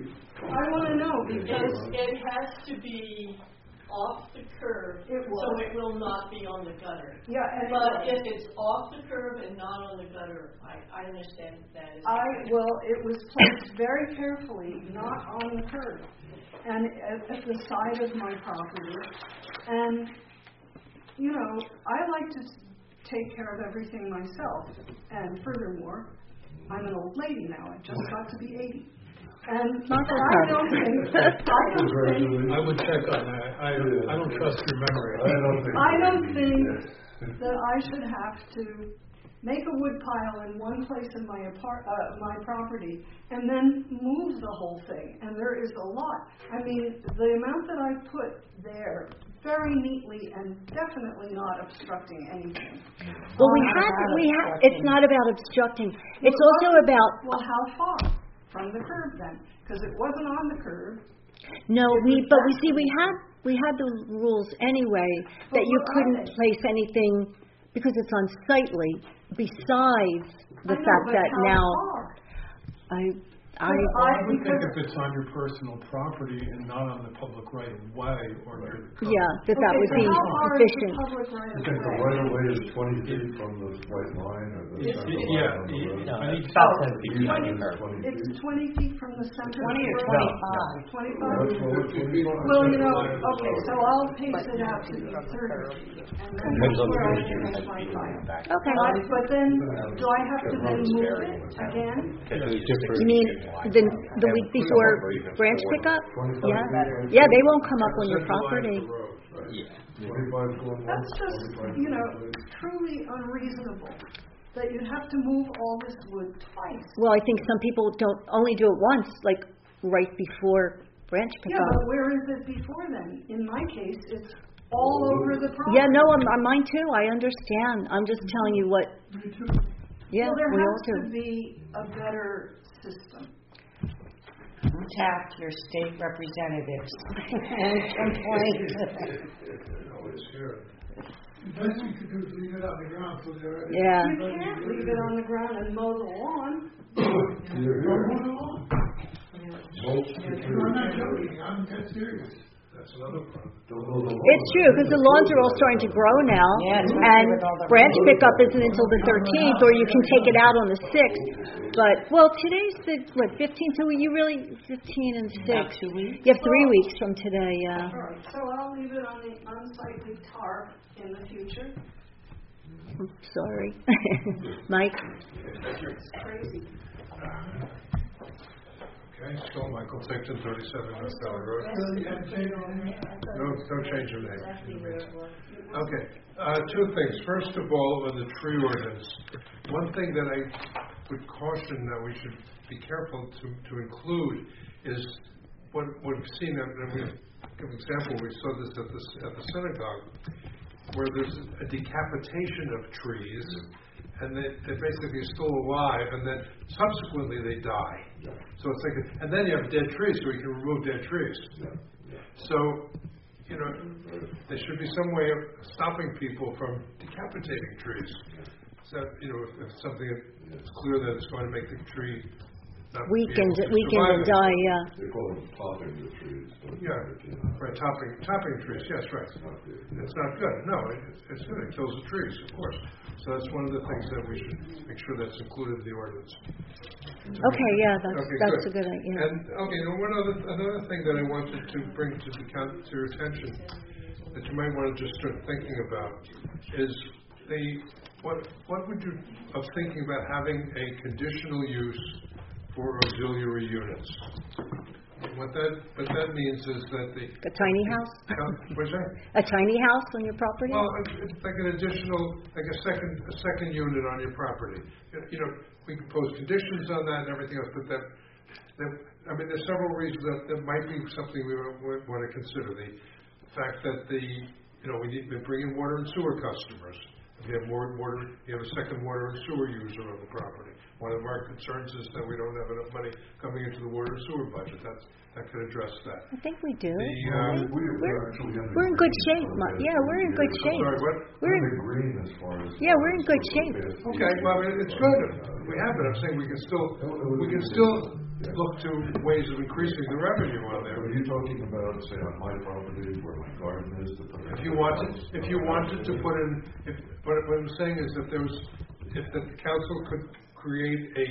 I want to know It, because it has to be off the curb, It so will. it will not be on the gutter. Yeah, and But it- if it's off the curb and not on the gutter, I, I understand that is. I, well, it was placed very carefully, not on the curb, and at, at the side of my property. And, you know, I like to take care of everything myself. And furthermore, I'm an old lady now. I just got to be eighty. And I don't think, I don't think, I would check on that. I, I don't trust your memory. I don't think. I don't think that I should have to make a wood pile in one place in my apart, uh, my property, and then move the whole thing. And there is a lot. I mean, the amount that I put there, very neatly and definitely not obstructing anything. Well, we had, we had, it's not about obstructing. It's also about, Well, how far from the curb then? Because it wasn't on the curb. no, we, but we see, we had, we had the rules anyway, that But you what are couldn't they? place anything, because it's unsightly, besides the I know, fact but that how now, far? I, I, Well, I would think because- if it's on your personal property and not on the public right of way or near the curb. yeah, that that Okay, would so be how far is the sufficient. public right I of think the way? right of way is twenty feet from the white line or the It's- center yeah, line on the yeah, road. No, I need- it's about ten feet Usually from the it's curb. twenty It's feet. twenty feet from the center of Twenty the or road? twenty-five? Twenty-five? That's what it's twenty-five. Well, you know, okay, so I'll pace it out to be thirty feet, and then Depends that's on the where I picture. finish my file. Okay. But but then, do I have to then move it again? You mean the, the week before branch pickup? Yeah, yeah, they won't come up on your property. Twenty-five going once, That's just, twenty-five you know, going twice. truly unreasonable, that you'd have to move all this wood twice. Well, I think some people don't, only do it once, like right before branch Yeah, pickup. but where is it before then? In my case, it's all over the property. Yeah, no, I'm, I'm mine too, I understand. I'm just telling you what, yeah, Well, there we all has to do. be a better system. Tap your state representatives and complain. Always here. The best you could do is leave it on the ground so they're. Yeah. You can't leave it on the ground and mow the lawn. You're here. Mulch the I'm trees. not joking, I'm dead serious. That's another problem. Don't know the It's true, because the lawns are all starting to grow now. Yeah, especially And with all the- branch pickup isn't until the thirteenth, or you can take it out on the sixth. But, well, today's the, what, fifteenth, so you really, fifteen and six. two weeks? You have three weeks from today, yeah. All right, so I'll leave it on the unsightly tarp in the future. Sorry. Mike? It's crazy. Okay, Scott Michael Ticton, thirty-seven North Valley Road. Really, I'd say on that. No, don't change your name. Okay, uh, two things. First of all, on the tree ordinance, one thing that I would caution that we should be careful to, to include is what, what we've seen, and we give an example, we saw this at the, at the synagogue, where there's a decapitation of trees, and they, they basically still alive, and then subsequently they die. So it's like, a, and then you have dead trees, so we can remove dead trees. So, you know, there should be some way of stopping people from decapitating trees. So, you know, if, if something is clear that it's going to make the tree not be Weekend, able to weekend survive and it. die, yeah. They call them topping the trees. don't they? Yeah, right, topping, topping trees, yes, right. It's not good, no, it- it's good, it kills the trees, of course. So that's one of the things that we should make sure that's included in the ordinance. Okay, yeah, that's, Okay, that's a good idea. And, okay, and one other, another thing that I wanted to bring to the, coun- to your attention, that you might want to just start thinking about, is the, what, what would you, of thinking about having a conditional use for auxiliary units? What that, what that means is that the. A tiny house? What's that? A tiny house on your property? Well, it's it's like an additional, like a second, a second unit on your property. You know, we can pose conditions on that and everything else, but that, that, I mean, there's several reasons that, that might be something we would want to consider. The fact that the, you know, we need to bring in water and sewer customers. If you have more water, you have a second water and sewer user on the property. one of our concerns is that we don't have enough money coming into the water and sewer budget. That's, that could address that. I think we do. The, uh, We- we- We're, actually in we're in good agreement shape, on Mark. that. Yeah, we're in good Yeah. shape. Sorry, what? We're in in, agreement as far as. Yeah, we're in good shape. Okay, well, I mean, it's good. We have it. I'm saying we can still, we can still look to ways of increasing the revenue out there. Are you talking about, say, on my property where my garden is? to put in If you wanted, if you wanted to put in, if, what what I'm saying is that there was, if the council could create a,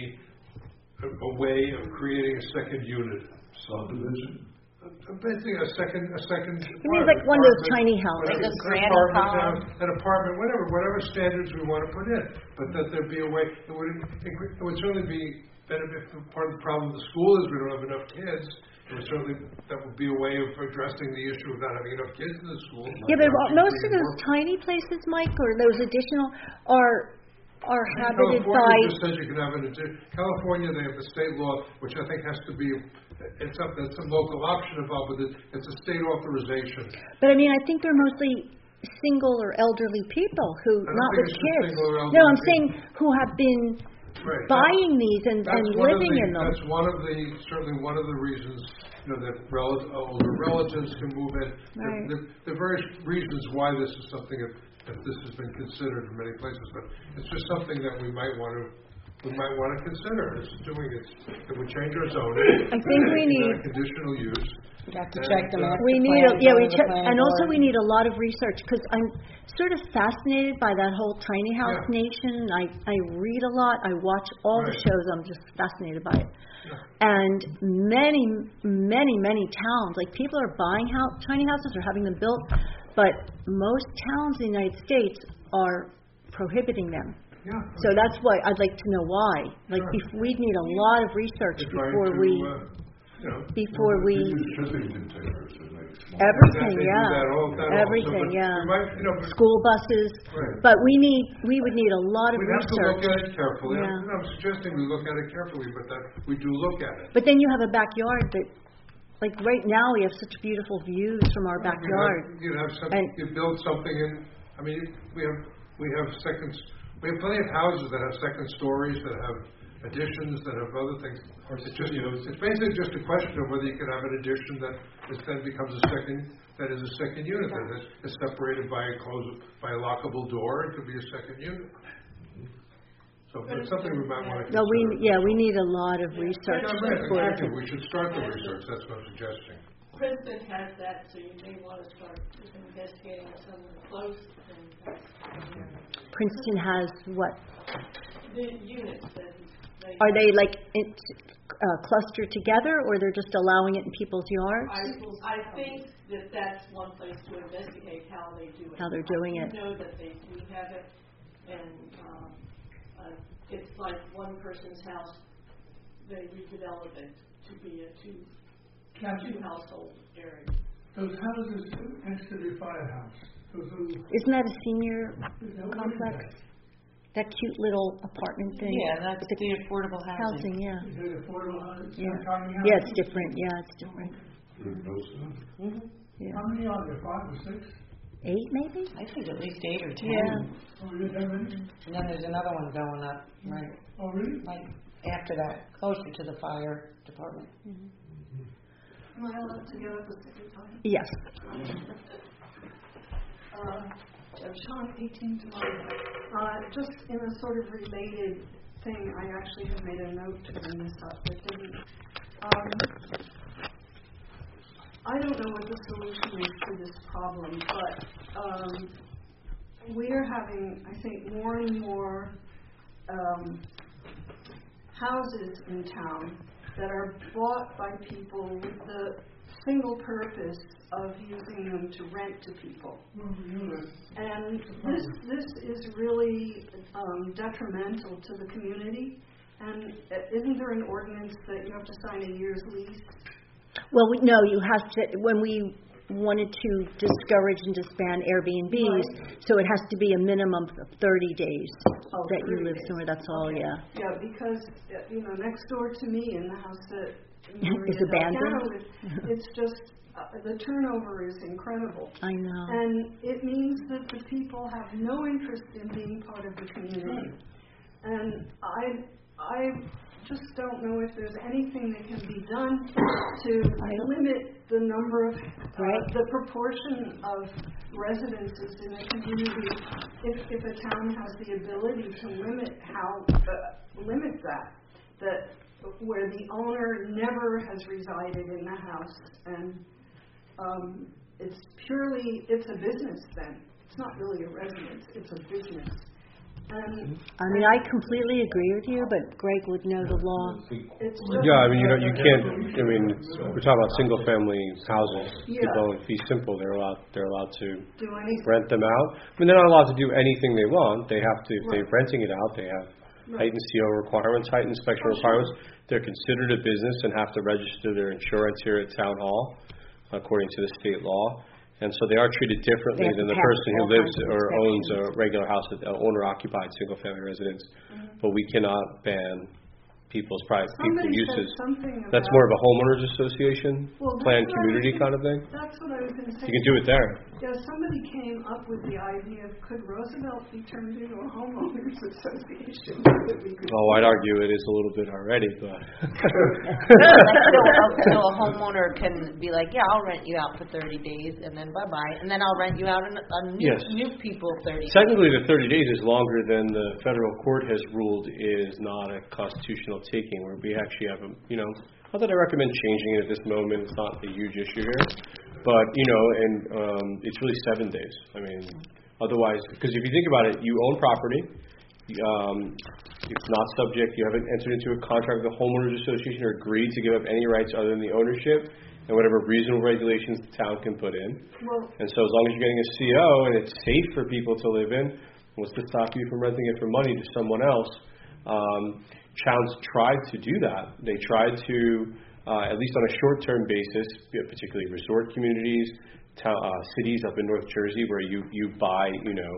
a, a way of creating a second unit. Subdivision? Uh, Basically, a second, a second. It means like one of those apartment, tiny houses. whatever, Like a an granny apartment, farm. uh, An apartment, whatever, whatever standards we want to put in, but that there be a way, it would, it would certainly be, benefit, part of the problem of the school is we don't have enough kids. It would certainly, that would be a way of addressing the issue of not having enough kids in the school. Yeah, but most of those tiny places, Mike, or those additional, are are habited by. California just says you can have an addi- California, they have the state law, which I think has to be, it's up, there's some local option involved with it. It's a state authorization. But I mean, I think they're mostly single or elderly people who, I don't not think with it's just kids. single or elderly No, I'm people. saying who have been Right. buying these and, That's and one of living the- in them. That's one of the, certainly one of the reasons, you know, that rel- older relatives can move in. There- Right. There there are various reasons why this is something, if, if this has been considered in many places, but it's just something that we might want to, we might want to consider. It's doing, it's, it would change our zoning. I think we It's need- not a conditional use. You have to And, check the uh, master We need, plan, a, yeah, go we to the check, planning and also board. we need a lot of research, because I'm sort of fascinated by that whole tiny house Yeah. nation. I, I read a lot, I watch all the Right. shows, I'm just fascinated by it. And many, many, many towns, like people are buying house, tiny houses or having them built, but most towns in the United States are prohibiting them. Yeah. So that's why, I'd like to know why. Like, Sure. bef- we'd need a lot of research They're trying before to, we, uh, you know, before They we, use shipping containers to make small. everything, They do yeah. that all- that also, Everything, but yeah. we might, you know, but- School buses. Right. But we need, we would need a lot of We'd have to look research. at it carefully. Yeah. I'm I'm suggesting we look at it carefully, but that we do look at it. But then you have a backyard that, like right now, we have such beautiful views from our backyard. You have some, And- you build something in, I mean, we have, we have seconds, we have plenty of houses that have second stories, that have additions, that have other things. It's just, you know, it's basically just a question of whether you can have an addition that is then becomes a second, that is a second unit, that is, is separated by a close, by a lockable door, it could be a second unit. So it's something we might want to No, consider. we, yeah, we need a lot of research Yeah, right, before. exactly. We should start the research, that's what I'm suggesting. Princeton has that, so you may want to start investigating something close. And Princeton has what? the units that they. Are they like in- uh, clustered together, or they're just allowing it in people's yards? I, I think that that's one place to investigate how they do it. How they're doing it. I do know that they do have it, and um, uh, it's like one person's house, they redevelop it to be a two, Kathy, two household area. those houses next to the firehouse, those little, Isn't that a senior is that what is complex? That cute little apartment thing? Yeah, that's With the affordable housing. Housing, yeah. that? Is it affordable housing? Yeah. Tiny Yeah, it's houses? different, yeah, it's different. Mm-hmm. Yeah. How many are there, five or six? Eight, maybe? I think at least eight or ten. Yeah. Oh, is that many? And then there's another one going up, right, Oh, really? right after that, closer to the fire department. Am I allowed to get up a second time? Yes. Uh, Sean, eighteen tomorrow. Uh, just in a sort of related thing, I actually had made a note to bring this up, but didn't. Um, I don't know what the solution is to this problem, but um, we're having, I think, more and more um, houses in town that are bought by people with the single purpose of using them to rent to people. And this this is really um, detrimental to the community. And uh, isn't there an ordinance that you have to sign a year's lease? Well, we, no, you have to, when we wanted to discourage and disband Airbnbs, Right. so it has to be a minimum of thirty days Oh, that you thirty live days. somewhere, that's all, Okay. yeah. Yeah, because, uh, you know, next door to me in the house that Is Maria abandoned? Delgado is, it's just, uh, the turnover is incredible. I know. And it means that the people have no interest in being part of the community. And I I just don't know if there's anything that can be done to limit the number of, uh, the proportion of residences in a community. If, if a town has the ability to limit how, uh, limit that, that where the owner never has resided in the house, and um, it's purely, it's a business then. It's not really a residence, it's a business. And I mean, I completely agree with you, but Greg would know the law. it's Yeah, I mean, you know, you can't, I mean, we're talking about single-family houses. Yeah. People in fee simple, they're allowed, they're allowed to do anything. rent them out. I mean, they're not allowed to do anything they want. They have to, if they're Right. renting it out, they have Right. heightened C O requirements, heightened inspection Oh, sure. requirements. They're considered a business and have to register their insurance here at Town Hall, according to the state law. And so they are treated differently They have than to the pass person who all lives kinds of or owns a inspections. regular house, an owner-occupied single-family residence. But we cannot ban people's private, people Somebody said uses. something about... That's more of a homeowners association, Well, that's planned what I was community gonna- kind of thing. That's what I was going to say. You can do it there. Yeah, somebody came up with the idea of could Roosevelt be turned into a homeowners association that we could... Oh, I'd argue it is a little bit already, but. So a homeowner can be like, yeah, I'll rent you out for thirty days, and then bye-bye, and then I'll rent you out on, on new, Yes. new people thirty days. Technically, the thirty days is longer than the federal court has ruled is not a constitutional taking, where we actually have a, you know, not that I recommend changing it at this moment, it's not a huge issue here, but, you know, and um, it's really seven days. I mean, otherwise, because if you think about it, you own property, um, it's not subject, you haven't entered into a contract with the homeowners association or agreed to give up any rights other than the ownership and whatever reasonable regulations the town can put in. Well, And so as long as you're getting a C O and it's safe for people to live in, what's to stop you from renting it for money to someone else? Um, Towns tried to do that. They tried to, uh, at least on a short-term basis, particularly resort communities, town, uh, cities up in North Jersey where you, you buy, you know,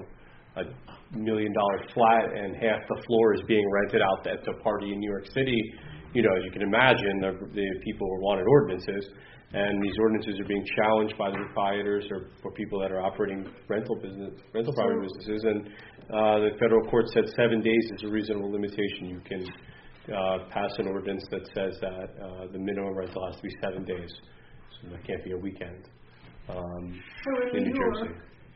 a million-dollar flat and half the floor is being rented out at the party in New York City. You know, as you can imagine, the, the people wanted ordinances, and these ordinances are being challenged by the proprietors or, or people that are operating rental business, rental property businesses. And uh, the federal court said seven days is a reasonable limitation. You can uh, pass an ordinance that says that uh, the minimum rental has to be seven days, so that can't be a weekend. Um, so in in New New York, Jersey.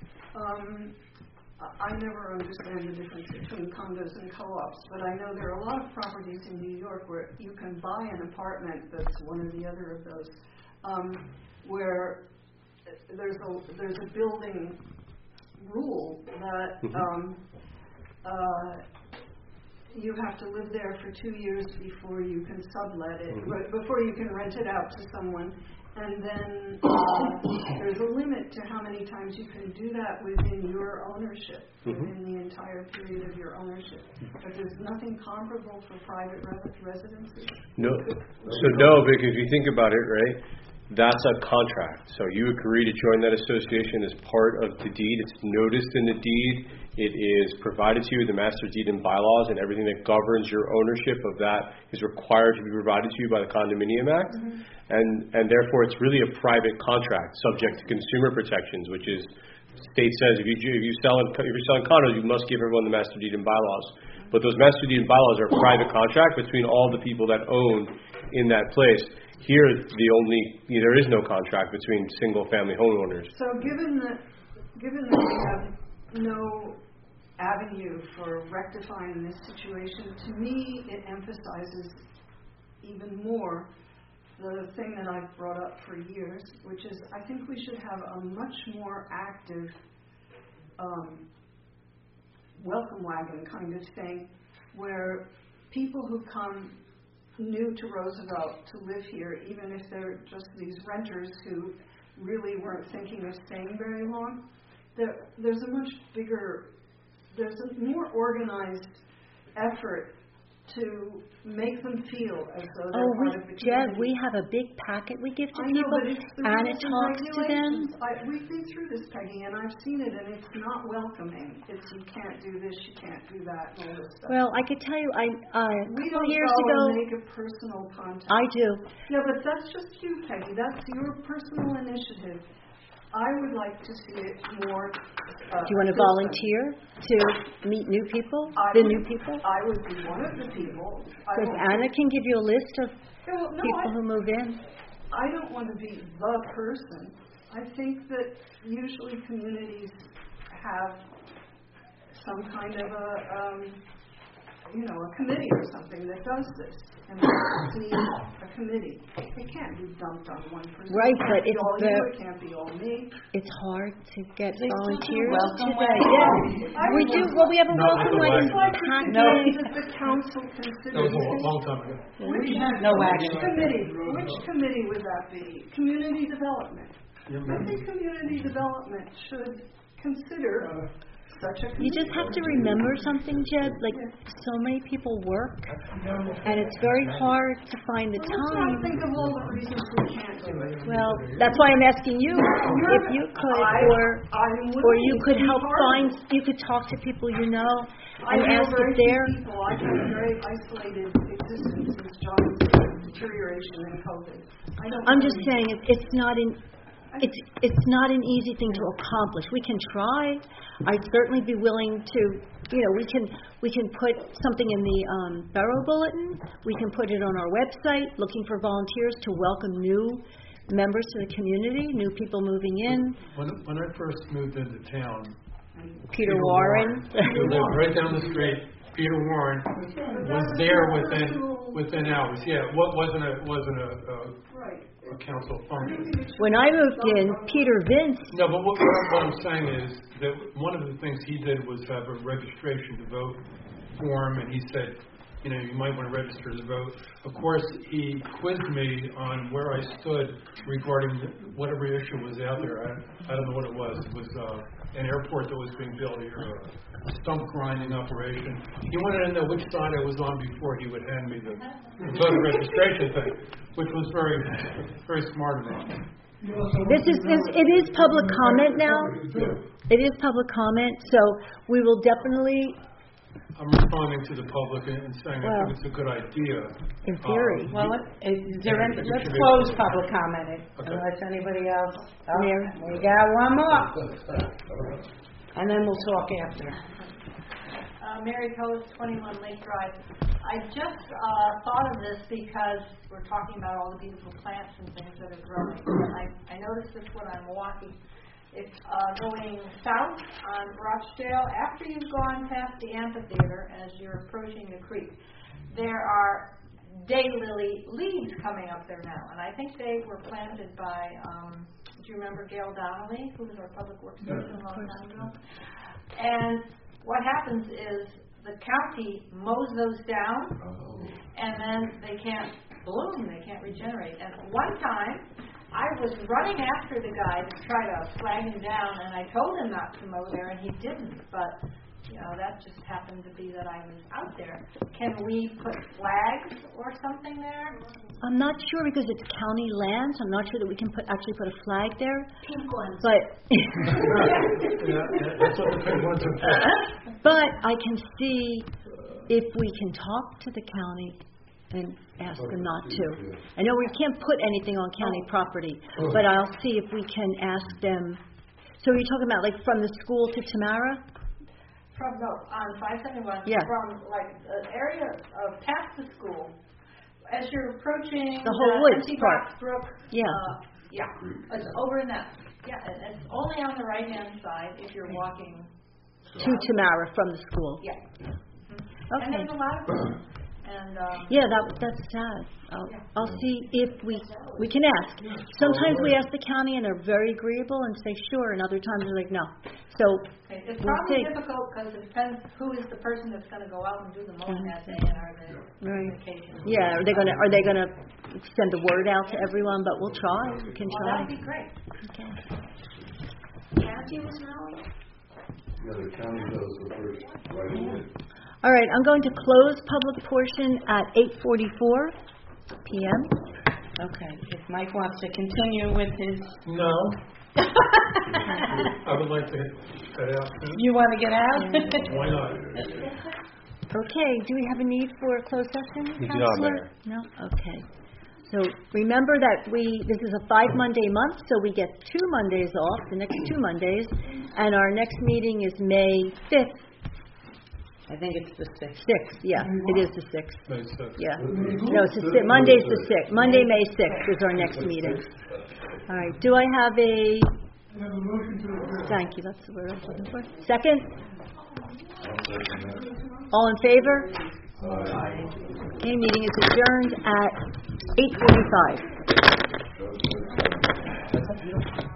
um, I I never understand the difference between condos and co-ops, but I know there are a lot of properties in New York where you can buy an apartment that's one or the other of those, um, where there's a there's a building rule that Mhm. um, uh, you have to live there for two years before you can sublet it, Mhm. but before you can rent it out to someone. And then uh, there's a limit to how many times you can do that within your ownership, Mhm. within the entire period of your ownership. But there's nothing comparable for private res- residences. No. So no, because if you think about it, right, that's a contract. So you agree to join that association as part of the deed. It's noticed in the deed. It is provided to you in the master deed and bylaws, and everything that governs your ownership of that is required to be provided to you by the Condominium Act. Mm-hmm. And and therefore, it's really a private contract subject to consumer protections, which is state says if you if you sell if you're selling condos, you must give everyone the master deed and bylaws. But those master deed and bylaws are a private contract between all the people that own in that place. Here, the only there is no contract between single-family homeowners. So given that, given that we have no avenue for rectifying this situation, to me it emphasizes even more the thing that I've brought up for years, which is I think we should have a much more active um, welcome wagon kind of thing, where people who come new to Roosevelt to live here, even if they're just these renters who really weren't thinking of staying very long, there, there's a much bigger, there's a more organized effort to make them feel as though they're Oh, we, part of the Jed, community. we have a big packet we give to I know, people, but it's the and it rules and talks to them. regulations. I, we've been through this, Peggy, and I've seen it, and it's not welcoming. It's you can't do this, you can't do that, and all this stuff. Well, I could tell you, I, uh, a we couple don't years go ago, and make a personal contact. I do. Yeah, but that's just you, Peggy. That's your personal initiative. I would like to see it more. uh, Do you want to system. volunteer to meet new people, I the would- new people? I would be one of the people. I Because won't Anna be- can give you a list of Yeah, well, no, people I- who move in. I don't want to be the person. I think that usually communities have some kind of a, um, you know, a committee or something that does this. And I see a committee. It can't be dumped on one person. Right, It can't but be it's all the- you, it can't be all me. It's hard to get They still do volunteers welcome today. wagon. Yeah, I we would do, want- well, we have a Not with welcome the wagon wagon. packet. No, that the council considers. That was a long time ago. Which, No wagon. which committee, which committee would that be? Community development. I think community development should consider such a committee. You just have to remember something, Jed, like, so many people work, and it's very hard to find the Let's not time. think of all the reasons we can't do it. Well, that's why I'm asking you, if you could, I- or, I'm or you willing could to be help part of find, it. you could talk to people you know, I and know ask very if few they're, people. I've had a very isolated existence since John's deterioration and COVID. I don't I'm just really- saying, it- it's not an, it's, it's not an easy thing to accomplish. We can try. I'd certainly be willing to, you know, we can, we can put something in the um, Borough Bulletin. We can put it on our website, looking for volunteers to welcome new members to the community, new people moving in. When, when I first moved into town, Peter Warren. who lived right down the street, Peter Warren, was there within, within hours. Yeah, what wasn't a, wasn't a, Right. a, a council function. When I moved in, Peter Vince, No, but what, what I'm saying is that one of the things he did was have a registration to vote form, and he said, you know, you might want to register to vote. Of course, he quizzed me on where I stood regarding whatever issue was out there. I, I don't know what it was. It was uh, an airport that was being built here, a stump grinding operation. He wanted to know which side I was on before he would hand me the voter registration thing, which was very, very smart of him. this is, this, it is public comment now. It is public comment, so we will definitely, I'm responding to the public and saying I Well, think it's a good idea. in theory. Um, Well, is there any, It let's should be- close public comment Okay. unless anybody else. Oh, Mary. we got one more. And then we'll talk after. Uh, Mary Coes, twenty-one Lake Drive. I just uh, thought of this because we're talking about all the beautiful plants and things that are growing. And I, I noticed this when I'm walking. It's uh, going south on Rochdale. After you've gone past the amphitheater, as you're approaching the creek, there are daylily leaves coming up there now. And I think they were planted by, um, do you remember Gail Donnelly, who was our public works person a long time ago? And what happens is the county mows those down, and then they can't bloom, they can't regenerate. And one time, I was running after the guy to try to flag him down, and I told him not to mow there, and he didn't. But, you know, that just happened to be that I was out there. Can we put flags or something there? I'm not sure because it's county land, so I'm not sure that we can put, actually put a flag there. Pink ones. But, Yeah, that's what the pig ones are for. but I can see if we can talk to the county and ask them not to. I know we can't put anything on county property, but I'll see if we can ask them. So you're talking about like from the school to Tamara? From the, on five seventy-one, Yeah. from like the area of past the school, as you're approaching The whole woods Empty part. Box Brook. Yeah. Uh, yeah, it's over in that, yeah, and it's only on the right-hand side if you're walking. To Tamara from the school. Yeah. Okay. And there's a lot of them. And, um, Yeah, that, that's sad. I'll, I'll see if we, we can ask. Sometimes we ask the county and they're very agreeable and say sure, and other times they're like, no. So, okay, it's we'll probably see. difficult because it depends who is the person that's gonna go out and do the mowing that day and are they Right. vacation. Yeah, are they gonna, are they gonna send the word out to everyone? But we'll try, we can Well, try. that'd be great. Okay. County was mowing? Yeah, the county does the first right away. All right, I'm going to close public portion at eight forty-four p m Okay, if Mike wants to continue with his, No. I would like to head out soon. you want to get out? Why not? Okay, do we have a need for a closed session, We do not, Counselor? Mayor. No? Okay. So remember that we, this is a five Monday month, so we get two Mondays off, the next two Mondays, and our next meeting is May fifth. I think it's the sixth. Sixth, yeah, it is the sixth. May sixth. Yeah. No, it's the si- Monday's the sixth. Monday, May sixth is our next meeting. All right, do I have a, Have a motion to adjourn. thank you, that's the word I was looking for. Second? All in favor? Okay, meeting is adjourned at eight forty-five.